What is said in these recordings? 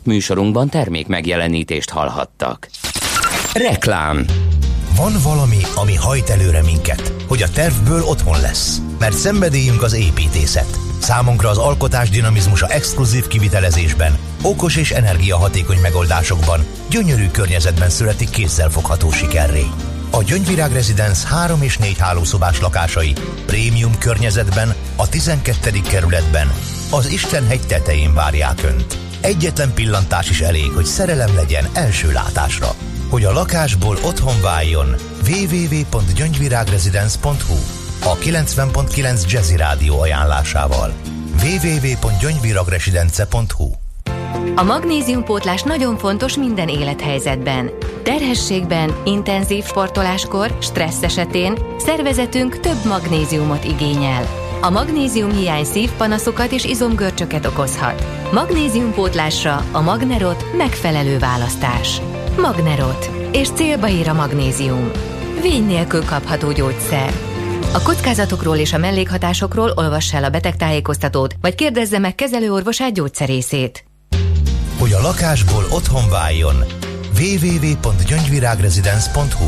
Műsorunkban termék megjelenítést hallhattak. Reklám. Van valami, ami hajt előre minket, hogy a tervből otthon lesz. Mert szenvedélyünk az építészet. Számunkra az alkotás dinamizmusa exkluzív kivitelezésben, okos és energiahatékony megoldásokban, gyönyörű környezetben születik kézzelfogható sikerré. A Gyöngyvirág Residence 3 és 4 hálószobás lakásai prémium környezetben, a 12. kerületben, az Istenhegy tetején várják Önt. Egyetlen pillantás is elég, hogy szerelem legyen első látásra. Hogy a lakásból otthon váljon, www.gyöngyvirágresidence.hu a 90.9 Jazzy Rádió ajánlásával. www.gyöngyvirágresidence.hu. A magnéziumpótlás nagyon fontos minden élethelyzetben. Terhességben, intenzív sportoláskor, stressz esetén szervezetünk több magnéziumot igényel. A magnéziumhiány szívpanaszokat és izomgörcsöket okozhat. Magnéziumpótlásra a Magnerot megfelelő választás. Magnerot. És célba ér a magnézium. Vény nélkül kapható gyógyszer. A kockázatokról és a mellékhatásokról olvass el a betegtájékoztatót, vagy kérdezze meg kezelőorvosát, gyógyszerészét. Hogy a lakásból otthon váljon, www.gyöngyvirágresidence.hu.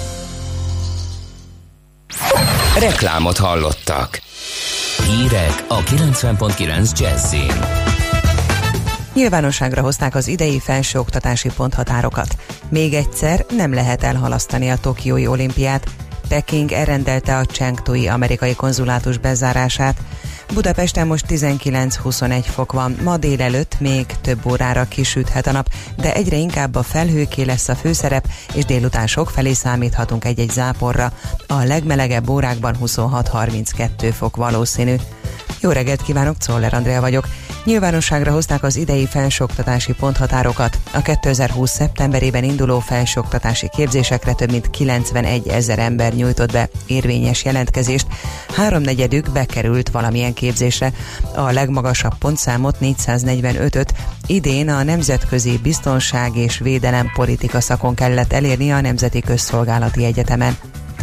Reklámot hallottak. Hírek a 90.9 Jazzyn. Nyilvánosságra hozták az idei felsőoktatási ponthatárokat. Még egyszer nem lehet elhalasztani a tokiói olimpiát. Peking elrendelte a Chengdui amerikai konzulátus bezárását. Budapesten most 19-21 fok van, ma délelőtt még több órára kisüthet a nap, de egyre inkább a felhőké lesz a főszerep, és délután sokfelé számíthatunk egy-egy záporra. A legmelegebb órákban 26-32 fok valószínű. Jó reggelt kívánok, Czoller Andrea vagyok. Nyilvánosságra hozták az idei felsőoktatási ponthatárokat. A 2020. szeptemberében induló felsőoktatási képzésekre több mint 91 000 ember nyújtott be érvényes jelentkezést, 3/4 bekerült valamilyen képzésre. A legmagasabb pontszámot, 445-öt idén a Nemzetközi Biztonság és Védelem politika szakon kellett elérni a Nemzeti Közszolgálati Egyetemen.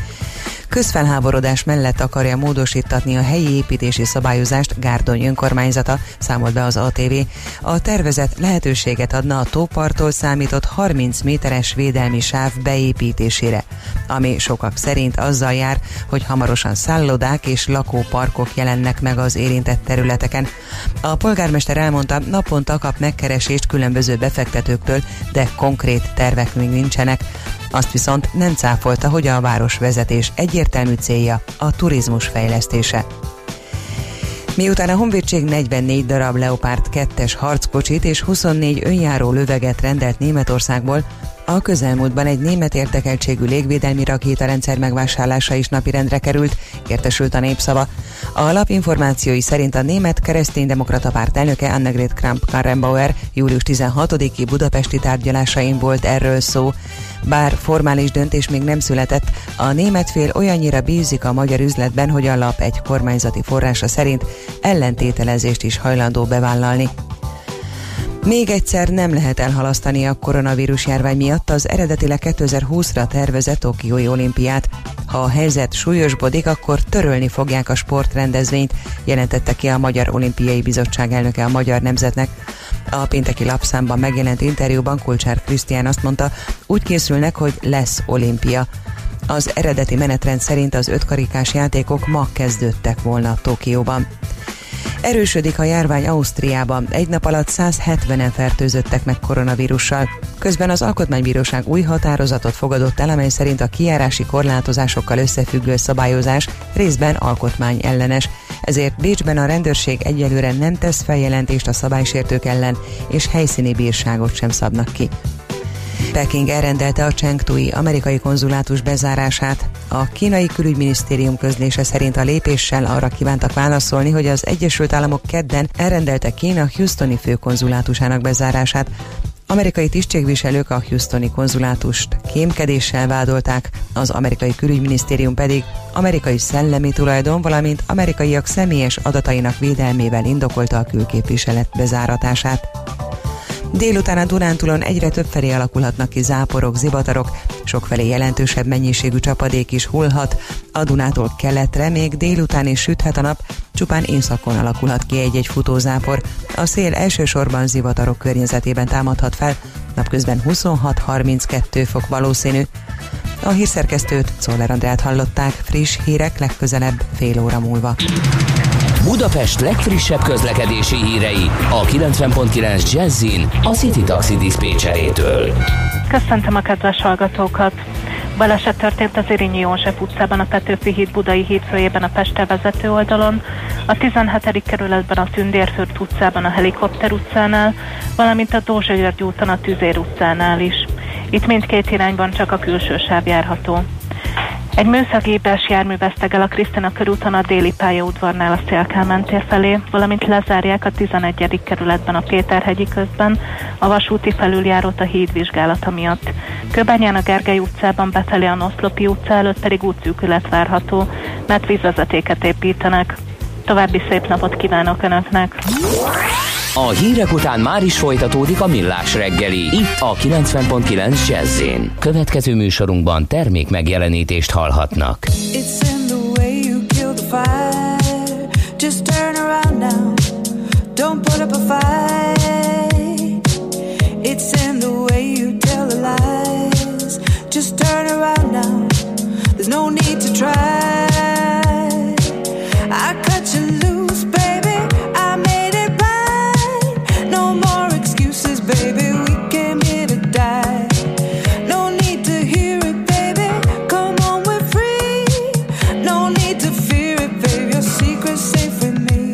Közfelháborodás mellett akarja módosítatni a helyi építési szabályozást Gárdony önkormányzata, számolt be az ATV. A tervezet lehetőséget adna a tóparttól számított 30 méteres védelmi sáv beépítésére, ami sokak szerint azzal jár, hogy hamarosan szállodák és lakóparkok jelennek meg az érintett területeken. A polgármester elmondta, naponta kap megkeresést különböző befektetőktől, de konkrét tervek még nincsenek. Azt viszont nem cáfolta, hogy a városvezetés egyértelmű célja a turizmus fejlesztése. Miután a Honvédség 44 darab Leopard 2-es harckocsit és 24 önjáró löveget rendelt Németországból, a közelmúltban egy német érdekeltségű légvédelmi rakétarendszer megvásárlása is napirendre került, értesült a Népszava. A lap információi szerint a német kereszténydemokrata párt elnöke Annegret Kramp-Karrenbauer július 16-i budapesti tárgyalásain volt erről szó. Bár formális döntés még nem született, a német fél olyannyira bízik a magyar üzletben, hogy a lap egy kormányzati forrása szerint ellentételezést is hajlandó bevállalni. Még egyszer nem lehet elhalasztani a koronavírus járvány miatt az eredetileg 2020-ra tervezett tokiói olimpiát. Ha a helyzet súlyosbodik, akkor törölni fogják a sportrendezvényt, jelentette ki a Magyar Olimpiai Bizottság elnöke a Magyar Nemzetnek. A pénteki lapszámban megjelent interjúban Kulcsár Krisztián azt mondta, úgy készülnek, hogy lesz olimpia. Az eredeti menetrend szerint az 5 karikás játékok ma kezdődtek volna Tokióban. Erősödik a járvány Ausztriában, egy nap alatt 170-en fertőzöttek meg koronavírussal. Közben az Alkotmánybíróság új határozatot fogadott el, amely szerint a kijárási korlátozásokkal összefüggő szabályozás részben alkotmányellenes. Ezért Bécsben a rendőrség egyelőre nem tesz feljelentést a szabálysértők ellen, és helyszíni bírságot sem szabnak ki. Peking elrendelte a Chengdui amerikai konzulátus bezárását. A kínai külügyminisztérium közlése szerint a lépéssel arra kívántak válaszolni, hogy az Egyesült Államok kedden elrendelte Kína Houstoni főkonzulátusának bezárását. Amerikai tisztségviselők a houstoni konzulátust kémkedéssel vádolták, az amerikai külügyminisztérium pedig amerikai szellemi tulajdon, valamint amerikaiak személyes adatainak védelmével indokolta a külképviselet bezáratását. Délután a Dunántúlon egyre többfelé alakulhatnak ki záporok, zivatarok, sokfelé jelentősebb mennyiségű csapadék is hullhat. A Dunától keletre még délután is süthet a nap, csupán északon alakulhat ki egy-egy futózápor. A szél elsősorban zivatarok környezetében támadhat fel, napközben 26-32 fok valószínű. A hírszerkesztőt, Czoller Andrát hallották, friss hírek legközelebb fél óra múlva. Budapest legfrissebb közlekedési hírei a 90.9 Jazzin a City Taxi diszpécserétől. Köszöntöm a kedves hallgatókat! Baleset történt az Érényi József utcában, a Petőfi híd Budai hídfőjében a Pestre vezető oldalon, a 17. kerületben a Tündérfürt utcában a Helikopter utcánál, valamint a Dózsa György úton a Tüzér utcánál is. Itt mindkét irányban csak a külső sáv járható. Egy műszakgépes jármű veszteg el a Krisztina körúton a déli pályaudvarnál a Széll-Kálmán tér felé, valamint lezárják a 11. kerületben a Péterhegyi közben a vasúti felüljárót a híd vizsgálata miatt. Kőbányán a Gergely utcában befelé a Noszlopi utca előtt pedig útszűkület várható, mert vízvezetéket építenek. További szép napot kívánok Önöknek! A hírek után már is folytatódik a Millás reggeli, itt a 90.9 Jazz-én. Következő műsorunkban termék megjelenítést hallhatnak. It's in the way you kill the fire. Just turn around now. Don't put up a fight. It's in the way you tell the lies. Just turn around now. There's no need to try. I cut you loose, baby. I made it right. No more excuses, baby. We came here to die. No need to hear it, baby. Come on, we're free. No need to fear it, baby. Your secret's safe with me.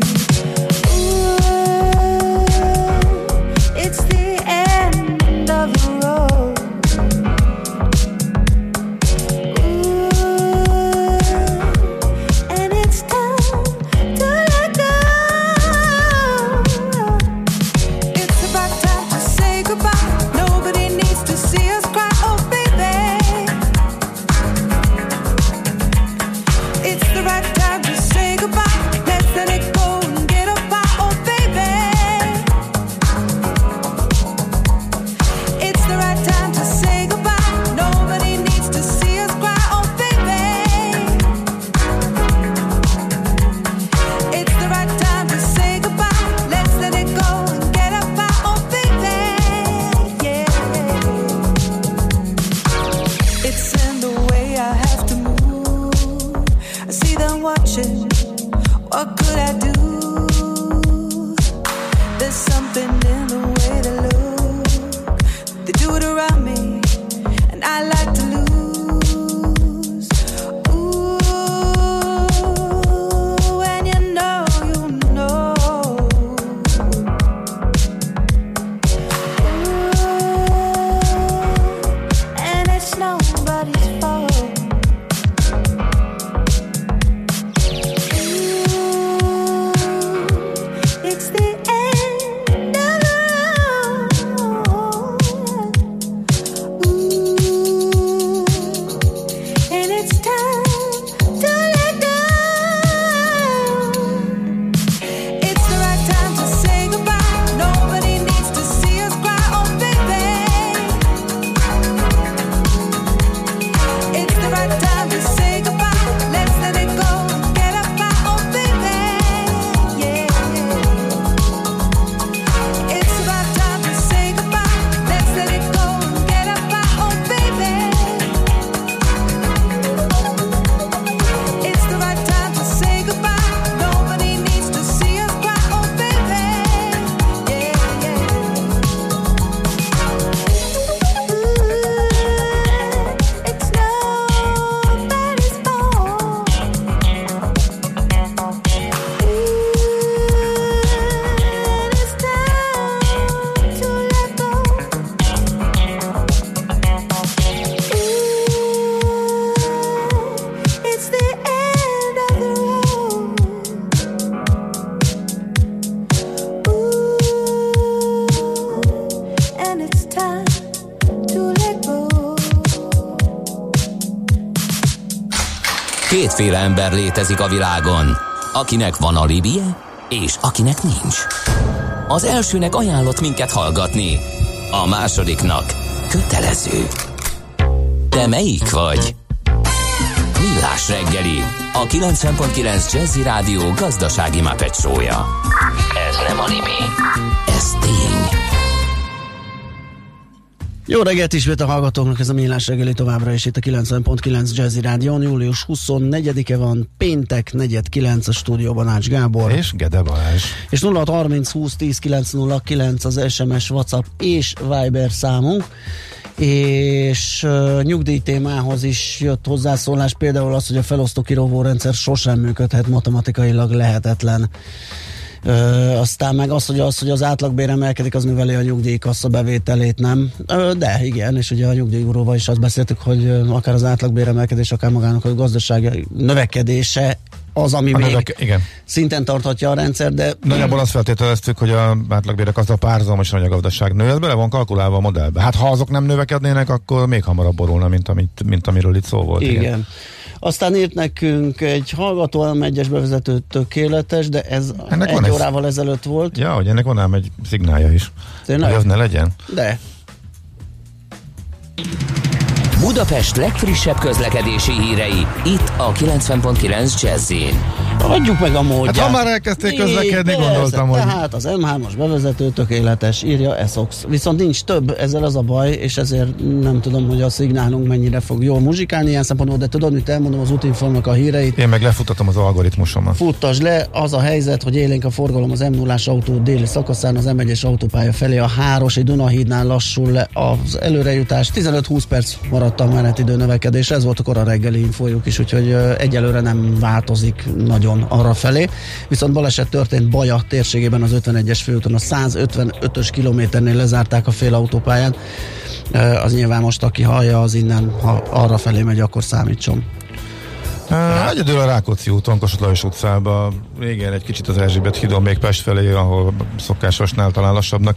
Ooh, it's the end of the road. And it's time to let go. It's about time to say goodbye. Nobody needs to see us cry, oh baby. It's the right time to say goodbye. Let's let it go and get up high, oh baby. It's the right time to say goodbye. Nobody needs to see us cry, oh baby. It's the right time to say goodbye. Let's let it go and get up high, oh baby. Yeah. It's in the way I have to move. I see them watching. What could I do? There's something in the way they look. They do it around me, and I like to lose. Ooh, and you know, Ooh, and it's nobody's fault. Ooh, it's the end of the road. Ooh, and it's time to let go. It's the right time to say goodbye. Nobody needs to see us cry, oh baby. It's the right time to say goodbye. Let's let it go and get up high, oh baby. Yeah. It's about time to say goodbye. Let's let it go and get up high, oh baby. It's the right time to say goodbye. Nobody needs to see us cry, oh baby. Yeah, yeah. Ooh, it's nobody's fault. Ooh, and it's time to let go. Ooh, it's the end of the road. Ooh, and it's time to let go. Kétféle ember létezik a világon, akinek van alibije, és akinek nincs. Az elsőnek ajánlott minket hallgatni, a másodiknak kötelező. Te melyik vagy? Millás reggeli, a 90.9 Jazzy Rádió gazdasági Muppet show-ja. Ez nem anime, ez tény. Jó reggelt ismét a hallgatóknak, ez a Millás reggeli továbbra is itt a 90.9 Jazzy Rádión. Július 24-e van, péntek, 4:09 a stúdióban Ács Gábor. És Gede Balázs. És 0630 20 10 909 az SMS, WhatsApp és Viber számunk. És nyugdíj témához is jött hozzászólás, például az, hogy a felosztó kirovó rendszer sosem működhet, matematikailag lehetetlen. Aztán meg az, hogy az átlagbér emelkedik, az növeli a nyugdíjkassa bevételét, nem? De igen, és ugye a nyugdíjúróval is azt beszéltük, hogy akár az átlagbér emelkedés, akár magának a gazdasági növekedése az, ami még szinten tarthatja a rendszer, de... Nagyjából azt feltételeztük, hogy a átlagbérek az a párhuzamosan, hogy a gazdaság nő, ez bele van kalkulálva a modellbe. Hát ha azok nem növekednének, akkor még hamarabb borulna, mint amiről itt szó volt. Igen. Aztán írt nekünk egy hallgató, M1-es bevezető tökéletes, de ez egy órával ezelőtt volt. Ja, hogy ennek van ám egy szignálja is. Tényleg? Hogy az ne legyen? De. Budapest legfrissebb közlekedési hírei, itt a 90.9 Jazz-in. Adjuk meg a módját. Hát ha már elkezdték közlekedni, gondoltam, hogy... Tehát az M3-as bevezető tökéletes, írja Essox. Viszont nincs több, ezzel az a baj, és ezért nem tudom, hogy a szignálunk mennyire fog jól muzsikálni ilyen szempontból, de tudod, mit elmondom az Útinformnak a híreit. Én meg lefutatom az algoritmusomat. Futtasd le, az a helyzet, hogy élénk a forgalom az M0-as autó déli szakaszán, az M1-es autópálya felé a Hárosi Dunahídnál lassul le az előrejutás. 15-20 perc maradt a menetidő növekedés, ez volt a kora reggeli infójuk is, úgyhogy egyelőre nem változik nagyon arra felé. Viszont baleset történt Baja térségében az 51-es főúton, a 155-ös kilométernél lezárták a félautópályán. Az nyilván most, aki hallja, az innen, ha arra felé megy, akkor számítson. Egyedül a Rákóczi úton, Kossuth Lajos utcába, régen egy kicsit az Erzsébet hídon még Pest felé, ahol szokásosnál talán lassabbnak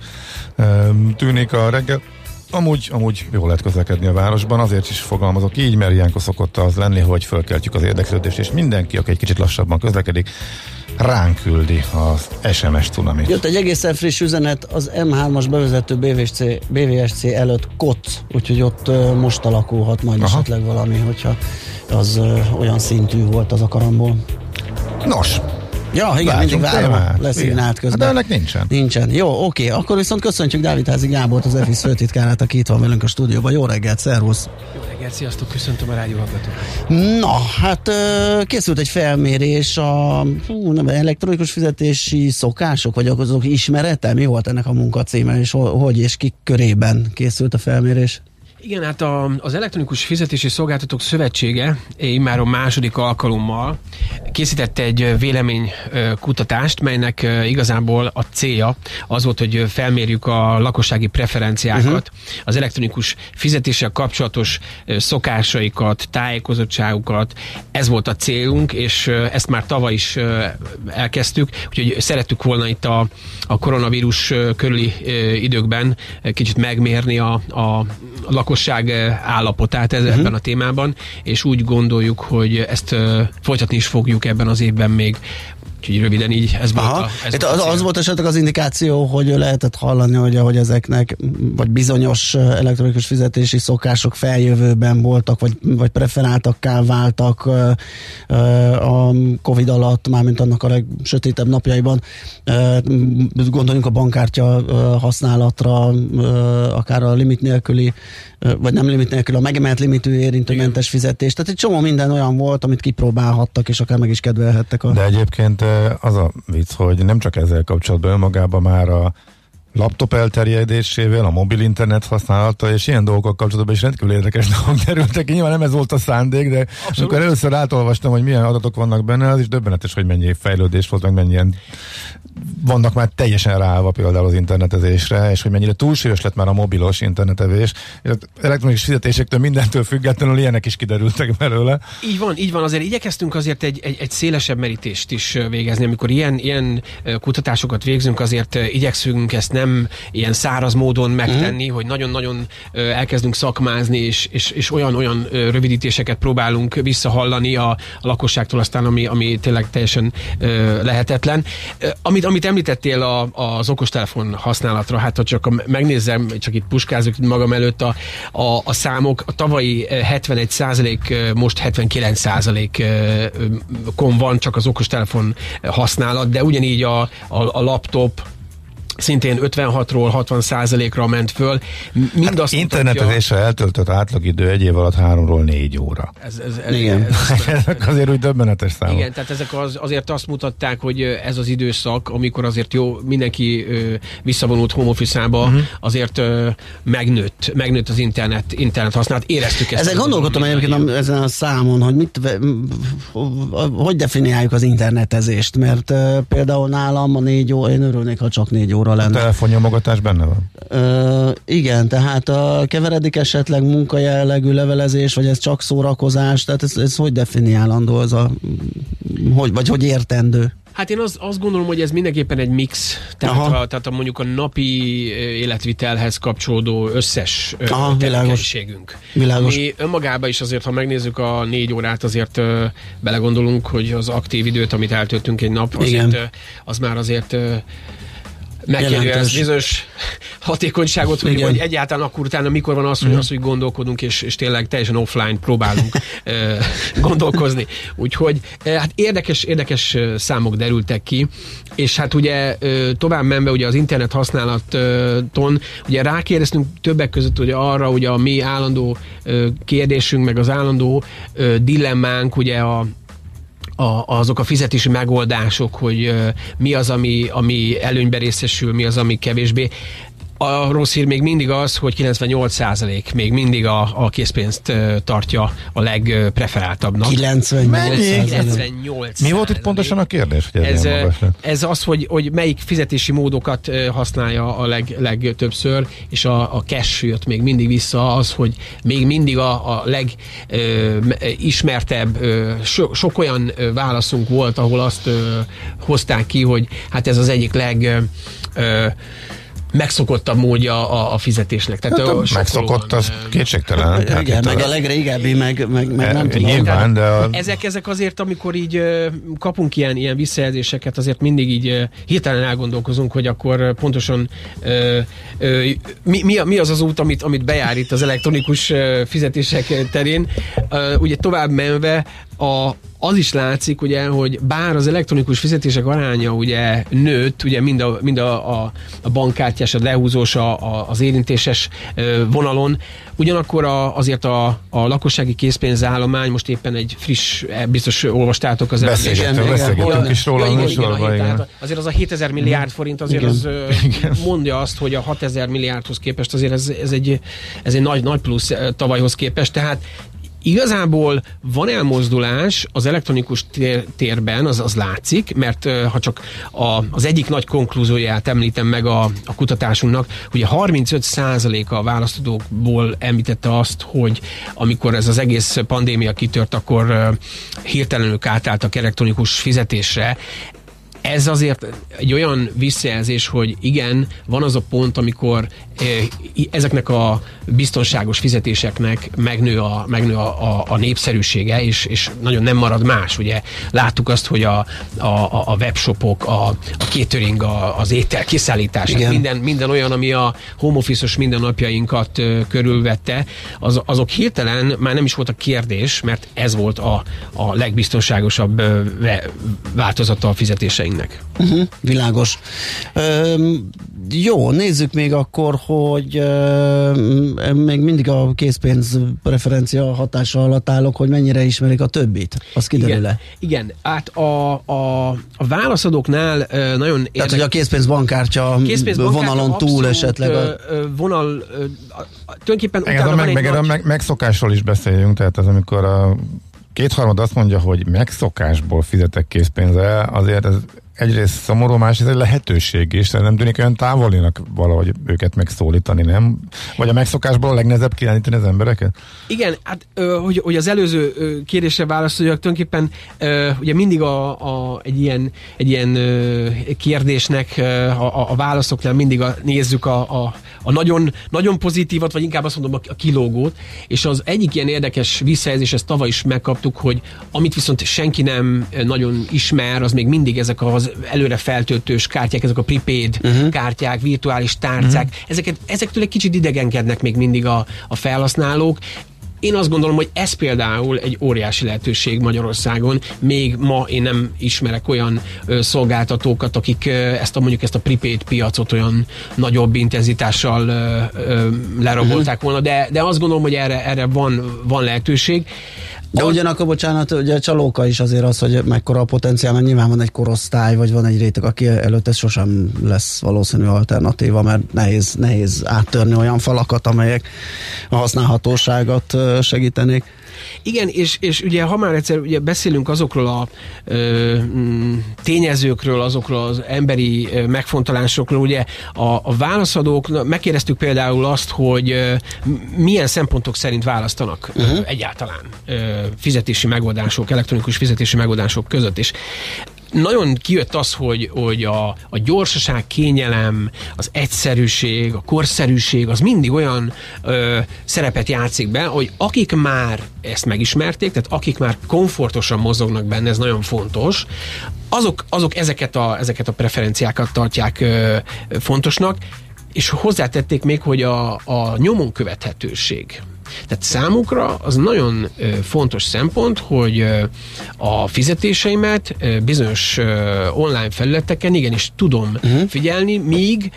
tűnik a reggel. Amúgy jól lehet közlekedni a városban, azért is fogalmazok így, mert ilyenkor szokott az lenni, hogy fölkeltjük az érdeklődést, és mindenki, aki egy kicsit lassabban közlekedik, ránk küldi az SMS cunamit. Jött egy egészen friss üzenet, az M3-as bevezető BVSC előtt Koc, úgyhogy ott most alakulhat majd esetleg valami, hogyha az olyan szintű volt az a karambol. Nos, ja, igen, mindig várom, leszignált közben. Hát de ennek nincsen. Nincsen. Jó, oké. Akkor viszont köszöntjük Dávidházi Gábort, az EFIS főtitkárát, aki itt van velünk a stúdióban. Jó reggelt, szervusz! Jó reggelt, sziasztok, köszöntöm a rádióhallgatókat. Na, hát készült egy felmérés a elektronikus fizetési szokások, vagy azok ismerete? Mi volt ennek a munkacíme, és hogy és kik körében készült a felmérés? Igen, hát az Elektronikus Fizetési Szolgáltatók Szövetsége immáron második alkalommal készítette egy véleménykutatást, melynek igazából a célja az volt, hogy felmérjük a lakossági preferenciákat, az elektronikus fizetéssel kapcsolatos szokásaikat, tájékozottságukat. Ez volt a célunk, és ezt már tavaly is elkezdtük, úgyhogy szerettük volna itt a koronavírus körüli időkben kicsit megmérni a lakosság állapotát ebben a témában, és úgy gondoljuk, hogy ezt folytatni is fogjuk ebben az évben még. Úgyhogy röviden így ez volt az volt esetleg az indikáció, hogy lehetett hallani, hogy ezeknek vagy bizonyos elektronikus fizetési szokások feljövőben voltak, vagy preferáltakká váltak a Covid alatt, mármint annak a legsötétebb napjaiban. Gondoljunk a bankkártya használatra, akár a limit nélküli, vagy nem limit nélkül, a megemelt limitű érintőmentes fizetés. Tehát egy csomó minden olyan volt, amit kipróbálhattak, és akár meg is kedvelhettek. De egyébként az a vicc, hogy nem csak ezzel kapcsolatban önmagában már a laptop elterjedésével, a mobil internet használata, és ilyen dolgok kapcsolatban is rendkívül érdekes dolgok derültek ki. Nyilván nem ez volt a szándék, de amikor először átolvastam, hogy milyen adatok vannak benne, az is döbbenetes, hogy mennyi fejlődés volt, meg mennyien vannak már teljesen ráállva például az internetezésre, és hogy mennyire túlsúlyos lett már a mobilos internetezés. Elektronikus fizetésektől mindentől függetlenül ilyenek is kiderültek belőle. Így van, azért igyekeztünk azért egy szélesebb merítést is végezni. Amikor ilyen kutatásokat végzünk, azért igyekszünk ezt nem nem ilyen száraz módon megtenni, hogy nagyon-nagyon elkezdünk szakmázni, és olyan rövidítéseket próbálunk visszahallani a lakosságtól aztán, ami tényleg teljesen lehetetlen. Amit említettél az okostelefon használatra, hát ha csak megnézem, csak itt puskázok magam előtt a számok, a tavalyi 71% most 79%-on van csak az okostelefon használat, de ugyanígy a laptop szintén 56-ról 60%-ra ment föl. Hát internetezésre eltöltött átlagidő egy év alatt 3-ról 4 óra. Igen. Ezek azért úgy döbbenetes számok. Igen, tehát ezek azért azt mutatták, hogy ez az időszak, amikor azért jó, mindenki visszavonult home office-ába, azért megnőtt az internet használat. Éreztük ezt. Ezen gondolkodtam egyébként ezen a számon, hogy hogy definiáljuk az internetezést, mert például nálam a 4 óra, én örülnék, ha csak 4 óra lenne. A telefonnyomogatás benne van? Igen, tehát keveredik esetleg munkajellegű levelezés, vagy ez csak szórakozás, tehát ez hogy definiálandó, vagy értendő? Hát én azt gondolom, hogy ez mindenképpen egy mix, tehát mondjuk a napi életvitelhez kapcsolódó összes tevékenységünk. Ami önmagában is azért, ha megnézzük a 4 órát, azért belegondolunk, hogy az aktív időt, amit eltöltünk egy nap, azért, az már azért megkérdőjelez bizonyos hatékonyságot, hogy egyáltalán akkor utána mikor van az, hogy gondolkodunk, és tényleg teljesen offline próbálunk gondolkozni. Úgyhogy hát érdekes számok derültek ki, és hát ugye tovább menve ugye az internet használaton, ugye rákérdeztünk többek között ugye arra, ugye a mi állandó kérdésünk, meg az állandó dilemmánk, ugye azok a fizetési megoldások, hogy mi az, ami előnyben részesül, mi az, ami kevésbé. A rossz hír még mindig az, hogy 98% még mindig a készpénzt tartja a legpreferáltabbnak. 98%. Mi volt itt pontosan a kérdés? Ez az, hogy melyik fizetési módokat használja a legtöbbször, és a cash jött még mindig vissza, az, hogy még mindig a legismertebb, sok olyan válaszunk volt, ahol azt hozták ki, hogy hát ez az egyik megszokottabb módja a fizetésnek. Tehát megszokott, az kétségtelen. Igen, meg a legrégebbi, meg nem tudom. Nyilván, de ezek azért, amikor így kapunk ilyen visszajelzéseket, azért mindig így hirtelen elgondolkozunk, hogy akkor pontosan mi az út, amit bejár itt az elektronikus fizetések terén. Ugye tovább menve az is látszik, ugye, hogy bár az elektronikus fizetések aránya ugye nőtt, ugye mind a bankkártyás, a lehúzós, az érintéses vonalon, ugyanakkor azért a lakossági készpénzállomány most éppen egy friss, biztos olvastátok az beszélgettünk is róla. Azért az a 7000 milliárd forint azért az mondja azt, hogy a 6000 milliárdhoz képest azért ez egy nagy plusz tavalyhoz képest, tehát igazából van elmozdulás az elektronikus térben, az látszik, mert ha csak az egyik nagy konklúzióját említem meg a kutatásunknak, hogy a 35% a választókból említette azt, hogy amikor ez az egész pandémia kitört, akkor hirtelenül átálltak elektronikus fizetésre. Ez azért egy olyan visszajelzés, hogy igen, van az a pont, amikor ezeknek a biztonságos fizetéseknek megnő a népszerűsége, és nagyon nem marad más. Ugye láttuk azt, hogy a webshopok, a catering, az étel kiszállítás, minden olyan, ami a home office-os mindennapjainkat körülvette, azok hirtelen már nem is volt a kérdés, mert ez volt a legbiztonságosabb változata a fizetéseinknek. Világos. Jó, nézzük még akkor, hogy még mindig a készpénz preferencia hatása alatt állok, hogy mennyire ismerik a többit. Az kiderül-e? Igen, hát a válaszadóknál nagyon érdekes. Tehát, hogy a készpénz bankkártya vonalon túl esetleg. Tulajdonképpen utána van megszokásról is beszéljünk, tehát az, amikor a kétharmad azt mondja, hogy megszokásból fizetek készpénzzel, azért egyrészt szomorú, másrészt egy lehetőség is, nem tűnik olyan távolinak valahogy őket megszólítani, nem? Vagy a megszokásból a legnehezebb kirányítani az embereket? Igen, hát hogy az előző kérdésre válaszoljak, tulajdonképpen ugye mindig egy ilyen kérdésnek a válaszoknál mindig nézzük a nagyon, nagyon pozitívat, vagy inkább azt mondom a kilógót, és az egyik ilyen érdekes visszajelzés, ezt tavaly is megkaptuk, hogy amit viszont senki nem nagyon ismer, az még mindig ezek az előre feltöltős kártyák, ezek a prepaid kártyák, virtuális tárcák, ezektől egy kicsit idegenkednek még mindig a felhasználók. Én azt gondolom, hogy ez például egy óriási lehetőség Magyarországon. Még ma én nem ismerek olyan szolgáltatókat, akik ezt a prepaid piacot olyan nagyobb intenzitással lerabolták volna, de azt gondolom, hogy erre van lehetőség. De ugyanakkor, bocsánat, ugye csalóka is azért az, hogy mekkora a potenciál, mert nyilván van egy korosztály, vagy van egy réteg, aki előtt ez sosem lesz valószínű alternatíva, mert nehéz áttörni olyan falakat, amelyek a használhatóságot segítenék. Igen, és ugye ha már egyszer ugye beszélünk azokról a tényezőkről, azokról az emberi megfontolásokról, ugye a válaszadók, megkérdeztük például azt, hogy milyen szempontok szerint választanak egyáltalán fizetési megoldások, elektronikus fizetési megoldások között, és nagyon kijött az, hogy a gyorsaság, kényelem, az egyszerűség, a korszerűség, az mindig olyan szerepet játszik be, hogy akik már ezt megismerték, tehát akik már komfortosan mozognak benne, ez nagyon fontos, azok ezeket a preferenciákat tartják fontosnak, és hozzátették még, hogy a nyomon követhetőség. Tehát számukra az nagyon fontos szempont, hogy a fizetéseimet bizonyos online felületeken igenis tudom figyelni, míg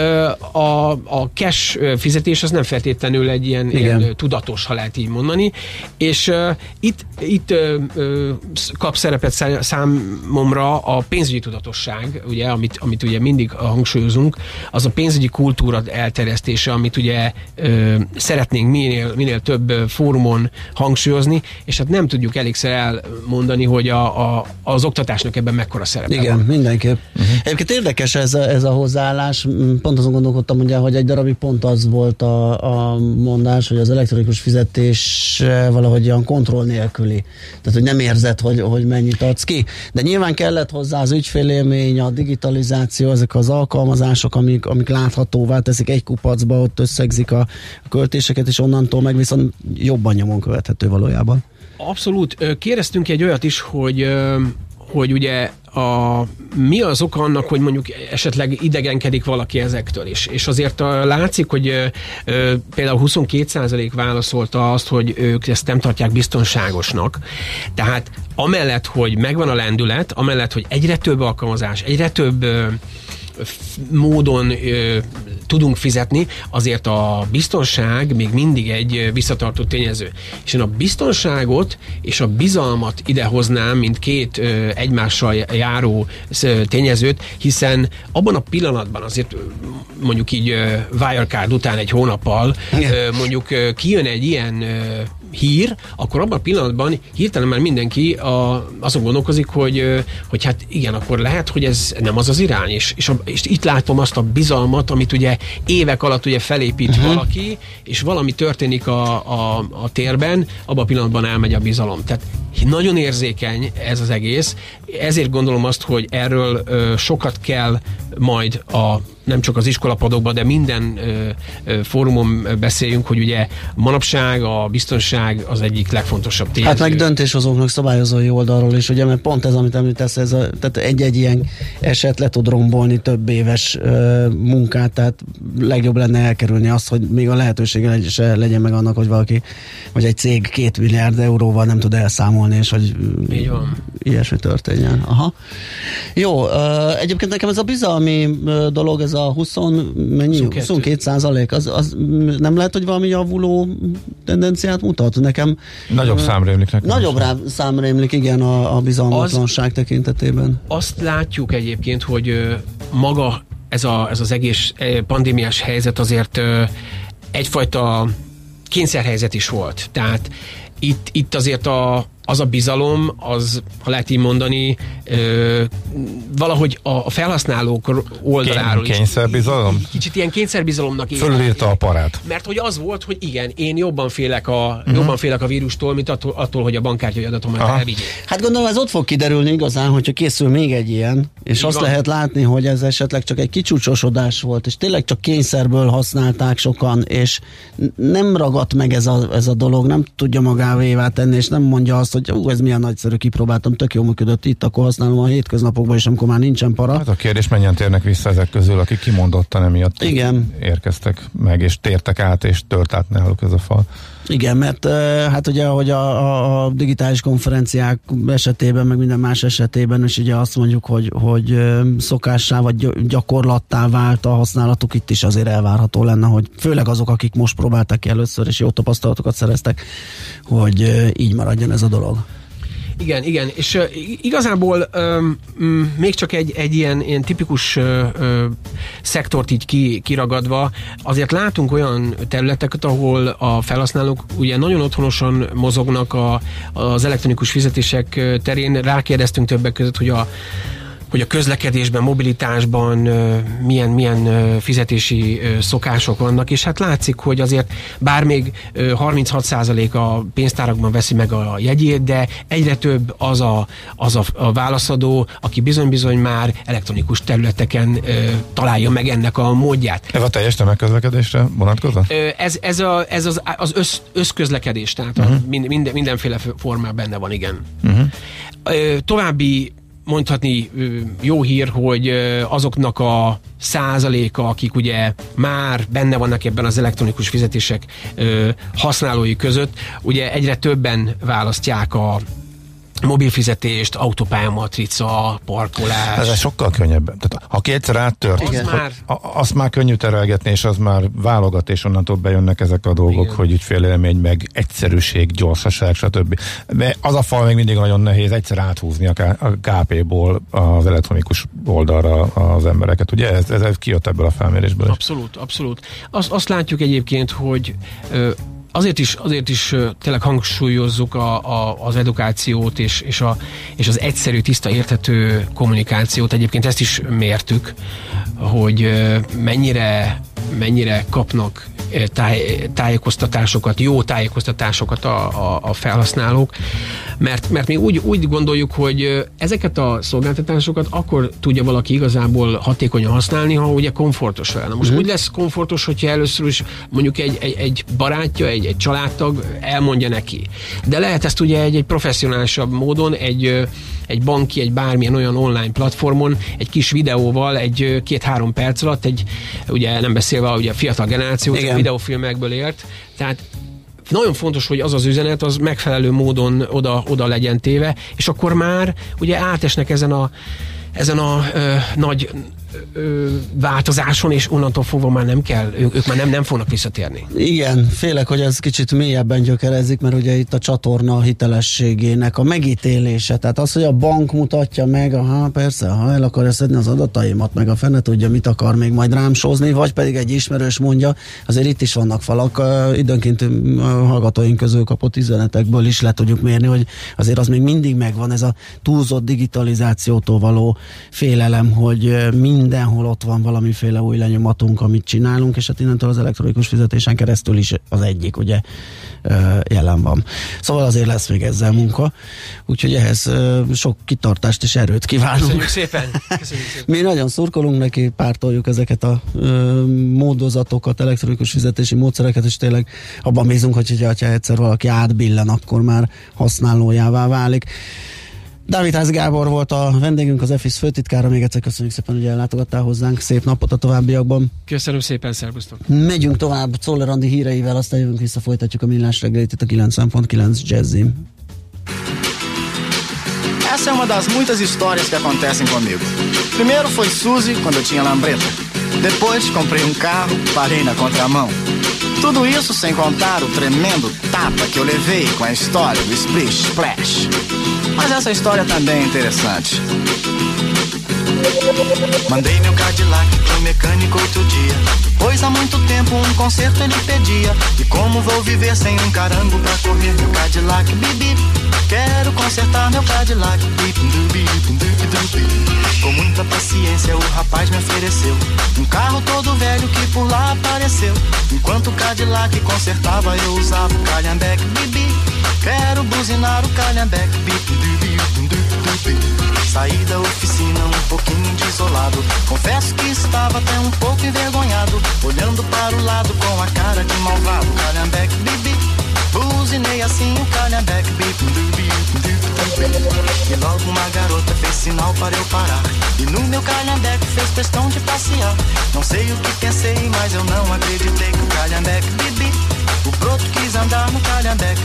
a cash fizetés az nem feltétlenül egy ilyen tudatos, ha lehet így mondani, és itt kap szerepet számomra a pénzügyi tudatosság, ugye, amit ugye mindig hangsúlyozunk, az a pénzügyi kultúra elterjesztése, amit ugye szeretnénk minél több fórumon hangsúlyozni, és hát nem tudjuk elégszer elmondani, hogy az oktatásnak ebben mekkora szerepe van. Igen, mindenképp. Egyébként érdekes ez a hozzáállás. Pont azon gondolkodtam, ugye, hogy egy darabig pont az volt a mondás, hogy az elektronikus fizetés valahogy olyan kontroll nélküli. Tehát, hogy nem érzed, hogy mennyit adsz ki. De nyilván kellett hozzá az ügyfélélmény, a digitalizáció, ezek az alkalmazások, amik láthatóvá teszik egy kupacba, ott összegzik a költéseket, és onnantól meg viszont jobban nyomon követhető valójában. Abszolút. Kérdeztünk egy olyat is, hogy ugye mi az oka annak, hogy mondjuk esetleg idegenkedik valaki ezektől is. És azért látszik, hogy például 22% válaszolta azt, hogy ők ezt nem tartják biztonságosnak. Tehát amellett, hogy megvan a lendület, amellett, hogy egyre több alkalmazás, egyre több módon tudunk fizetni, azért a biztonság még mindig egy visszatartó tényező. És én a biztonságot és a bizalmat idehoznám, mint két egymással járó tényezőt, hiszen abban a pillanatban azért mondjuk így Wirecard után egy hónappal mondjuk kijön egy ilyen hír, akkor abban a pillanatban hirtelen már mindenki azon gondolkozik, hogy hát igen, akkor lehet, hogy ez nem az az irány, és itt látom azt a bizalmat, amit ugye évek alatt ugye felépít valaki, és valami történik a térben, abban a pillanatban elmegy a bizalom. Tehát nagyon érzékeny ez az egész, ezért gondolom azt, hogy erről sokat kell majd nem csak az iskolapadokban, de minden fórumon beszéljünk, hogy ugye manapság a biztonság az egyik legfontosabb tényező. Hát meg döntéshozóknak, szabályozói oldalról is, ugye, mert pont ez, amit említesz, tehát egy egy eset le tud rombolni több éves munkát, tehát legjobb lenne elkerülni azt, hogy még a lehetősége se legyen meg annak, hogy valaki, vagy egy cég 2 milliárd euróval nem tud elszámolni, és hogy ilyesmi történjen. Aha. Jó, egyébként nekem ez a bizalmi dolog, ez a 22%, az nem lehet, hogy valami javuló tendenciát mutat? Nekem nagyobb számrémlik nekem. Nagyobb számrémlik, igen, a bizalmatlanság tekintetében. Azt látjuk egyébként, hogy maga ez az egész pandémiás helyzet azért egyfajta kényszerhelyzet is volt. Tehát itt azért az a bizalom, az, ha lehet így mondani, valahogy a felhasználók oldaláról is. Kényszerbizalom? Kicsit ilyen kényszerbizalomnak értem. Fölírta a parát. Mert hogy az volt, hogy igen, én jobban félek a vírustól, mint attól, hogy a bankkártyai adatomat elvigyék. Hát gondolom ez ott fog kiderülni igazán, hogyha készül még egy ilyen, és azt lehet látni, hogy ez esetleg csak egy kicsúcsosodás volt, és tényleg csak kényszerből használták sokan, és nem ragadt meg ez a dolog, nem tudja magávévá tenni, és nem mondja azt, hogy ez milyen nagyszerű, kipróbáltam, tök jó működött itt, akkor használom a hétköznapokban is, amikor már nincsen para. Hát a kérdés, mennyien térnek vissza ezek közül, akik kimondottan emiatt érkeztek meg, és tértek át, és tört át náluk ez a fal. Igen, mert hát ugye, ahogy a digitális konferenciák esetében, meg minden más esetében is ugye azt mondjuk, hogy szokássá vagy gyakorlattá vált a használatuk, itt is azért elvárható lenne, hogy főleg azok, akik most próbálták ki először, és jó tapasztalatokat szereztek, hogy így maradjon ez a dolog. Igen, és igazából még csak egy ilyen tipikus szektort így kiragadva, azért látunk olyan területeket, ahol a felhasználók ugye nagyon otthonosan mozognak az elektronikus fizetések terén. Rákérdeztünk többek között, hogy a közlekedésben, mobilitásban milyen fizetési szokások vannak, és hát látszik, hogy azért bár még 36% a pénztárakban veszi meg a jegyét, de egyre több az a válaszadó, aki bizony-bizony már elektronikus területeken találja meg ennek a módját. Ez a teljes tömegközlekedésre vonatkozó? Ez az összközlekedés, tehát mindenféle formában benne van, igen. További mondhatni jó hír, hogy azoknak a százaléka, akik ugye már benne vannak ebben az elektronikus fizetések használói között, ugye egyre többen választják a mobilfizetést, autópályamatrica, parkolás. Ez sokkal könnyebb. Tehát, aki egyszer áttört, azt már könnyű terelgetni, és az már válogat, és onnantól bejönnek ezek a dolgok, igen, hogy ügyfélélmény, meg egyszerűség, gyorsaság, stb. De az a fal még mindig nagyon nehéz egyszer áthúzni a KP-ból az elektronikus oldalra az embereket. Ugye ez kijött ebből a felmérésből. Abszolút. Azt látjuk egyébként, hogy Azért is tényleg hangsúlyozzuk az edukációt és az egyszerű, tiszta, érthető kommunikációt. Egyébként ezt is mértük, hogy mennyire kapnak tájékoztatásokat, jó tájékoztatásokat a felhasználók, mert mi úgy gondoljuk, hogy ezeket a szolgáltatásokat akkor tudja valaki igazából hatékonyan használni, ha ugye komfortos vele. Na most úgy lesz komfortos, hogyha először is mondjuk egy barátja, egy családtag elmondja neki. De lehet ezt ugye egy professzionálisabb módon, egy banki, egy bármilyen olyan online platformon, egy kis videóval, egy 2-3 perc alatt, ugye nem beszélve ugye a fiatal generáció, videófilmekből ért, tehát nagyon fontos, hogy az üzenet az megfelelő módon oda legyen téve, és akkor már ugye átesnek ezen a nagy változáson, és onnantól fogva már nem kell, ők már nem fognak visszatérni. Igen, félek, hogy ez kicsit mélyebben gyökerezik, mert ugye itt a csatorna hitelességének a megítélése, tehát az, hogy a bank mutatja meg, persze, ha el akarja szedni az adataimat, meg a fene tudja, mit akar még majd rám sózni, vagy pedig egy ismerős mondja, azért itt is vannak falak, időnként a hallgatóink közül kapott üzenetekből is le tudjuk mérni, hogy azért az még mindig megvan, ez a túlzott digitalizációtól való félelem, hogy mindenhol ott van valamiféle új lenyomatunk, amit csinálunk, és hát innentől az elektronikus fizetésen keresztül is az egyik, ugye, jelen van. Szóval azért lesz még ezzel munka, úgyhogy ehhez sok kitartást és erőt kívánunk. Köszönjük szépen! Mi nagyon szurkolunk neki, pártoljuk ezeket a módozatokat, elektronikus fizetési módszereket, és tényleg abban bízunk, hogy ha egyszer valaki átbillen, akkor már használójává válik. Dávid Házi Gábor volt a vendégünk, az EFIS főtitkára. Még egyszer köszönjük szépen, hogy ellátogattál hozzánk. Szép napot a továbbiakban. Köszönöm szépen, szervusztok. Megyünk tovább Czoller Andi híreivel, aztán jövünk vissza, folytatjuk a Millás reggelit itt a 90.9 Jazzin. Essa é uma das muitas histórias que acontecem comigo. Primeiro foi Suzy, quando eu tinha lambreta. Depois comprei carro, parei na contramão. Tudo isso sem contar o tremendo tapa que eu levei com a história do Splish Splash. Mas essa história também é interessante. Mandei meu Cadillac pro mecânico outro dia, pois há muito tempo conserto ele pedia. E como vou viver sem carango pra correr meu Cadillac, bibi? Quero consertar meu Cadillac, com muita paciência o rapaz me ofereceu carro todo velho que por lá apareceu. Enquanto o Cadillac consertava eu usava o calhambeque, bibi. Quero buzinar o calhambeque, saí da oficina pouquinho desolado. Confesso que estava até pouco envergonhado, olhando para o lado com a cara de malvado. Calhambeque, bibi, buzinei assim o calhambeque, e logo uma garota fez sinal para eu parar, e no meu calhambeque fez questão de passear. Não sei o que pensei, mas eu não acreditei que o calhambeque, bibi, o broto quis andar no calhambeque,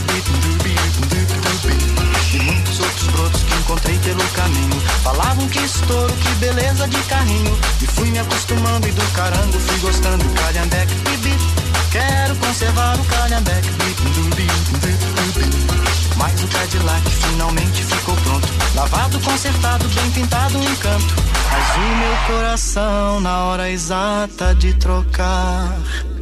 e muitos outros brotos que encontrei pelo caminho falavam que estouro, que beleza de carrinho. E fui me acostumando e do carango fui gostando. Calhambeque, bibi, quero conservar o calhambeque, mas o Cadillac finalmente ficou pronto, lavado, consertado, bem pintado, um encanto. Mas o meu coração na hora exata de trocar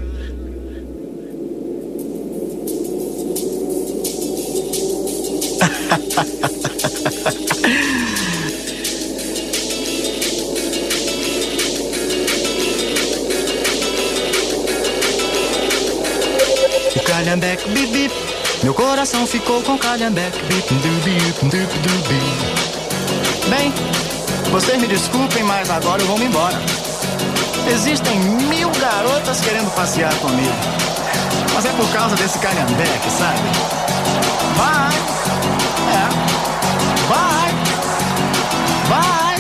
o calhambeque, bibi, meu coração ficou com calhambeque, bem, vocês me desculpem, mas agora eu vou me embora. Existem 1000 garotas querendo passear comigo, mas é por causa desse calhambeque, sabe? Vai, vai, vai.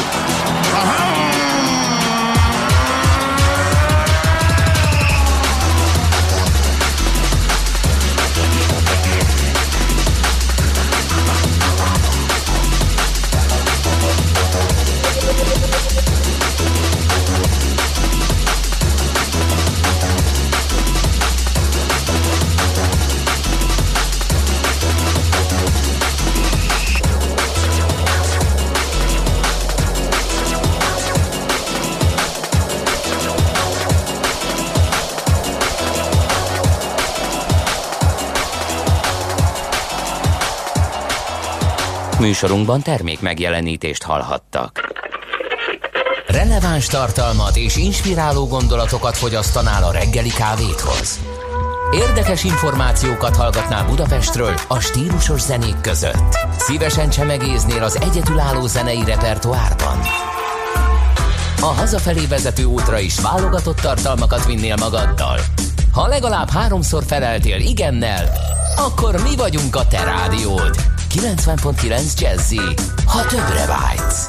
Műsorunkban termék megjelenítést hallhattak. Releváns tartalmat és inspiráló gondolatokat fogyasztanál a reggeli kávéthoz. Érdekes információkat hallgatnál Budapestről a stílusos zenék között. Szívesen csemegéznél az egyedülálló zenei repertoárban. A hazafelé vezető útra is válogatott tartalmakat vinnél magaddal. Ha legalább 3-szor feleltél igennel, akkor mi vagyunk a te rádiód. 90.9 Jazzy, ha többre vágysz.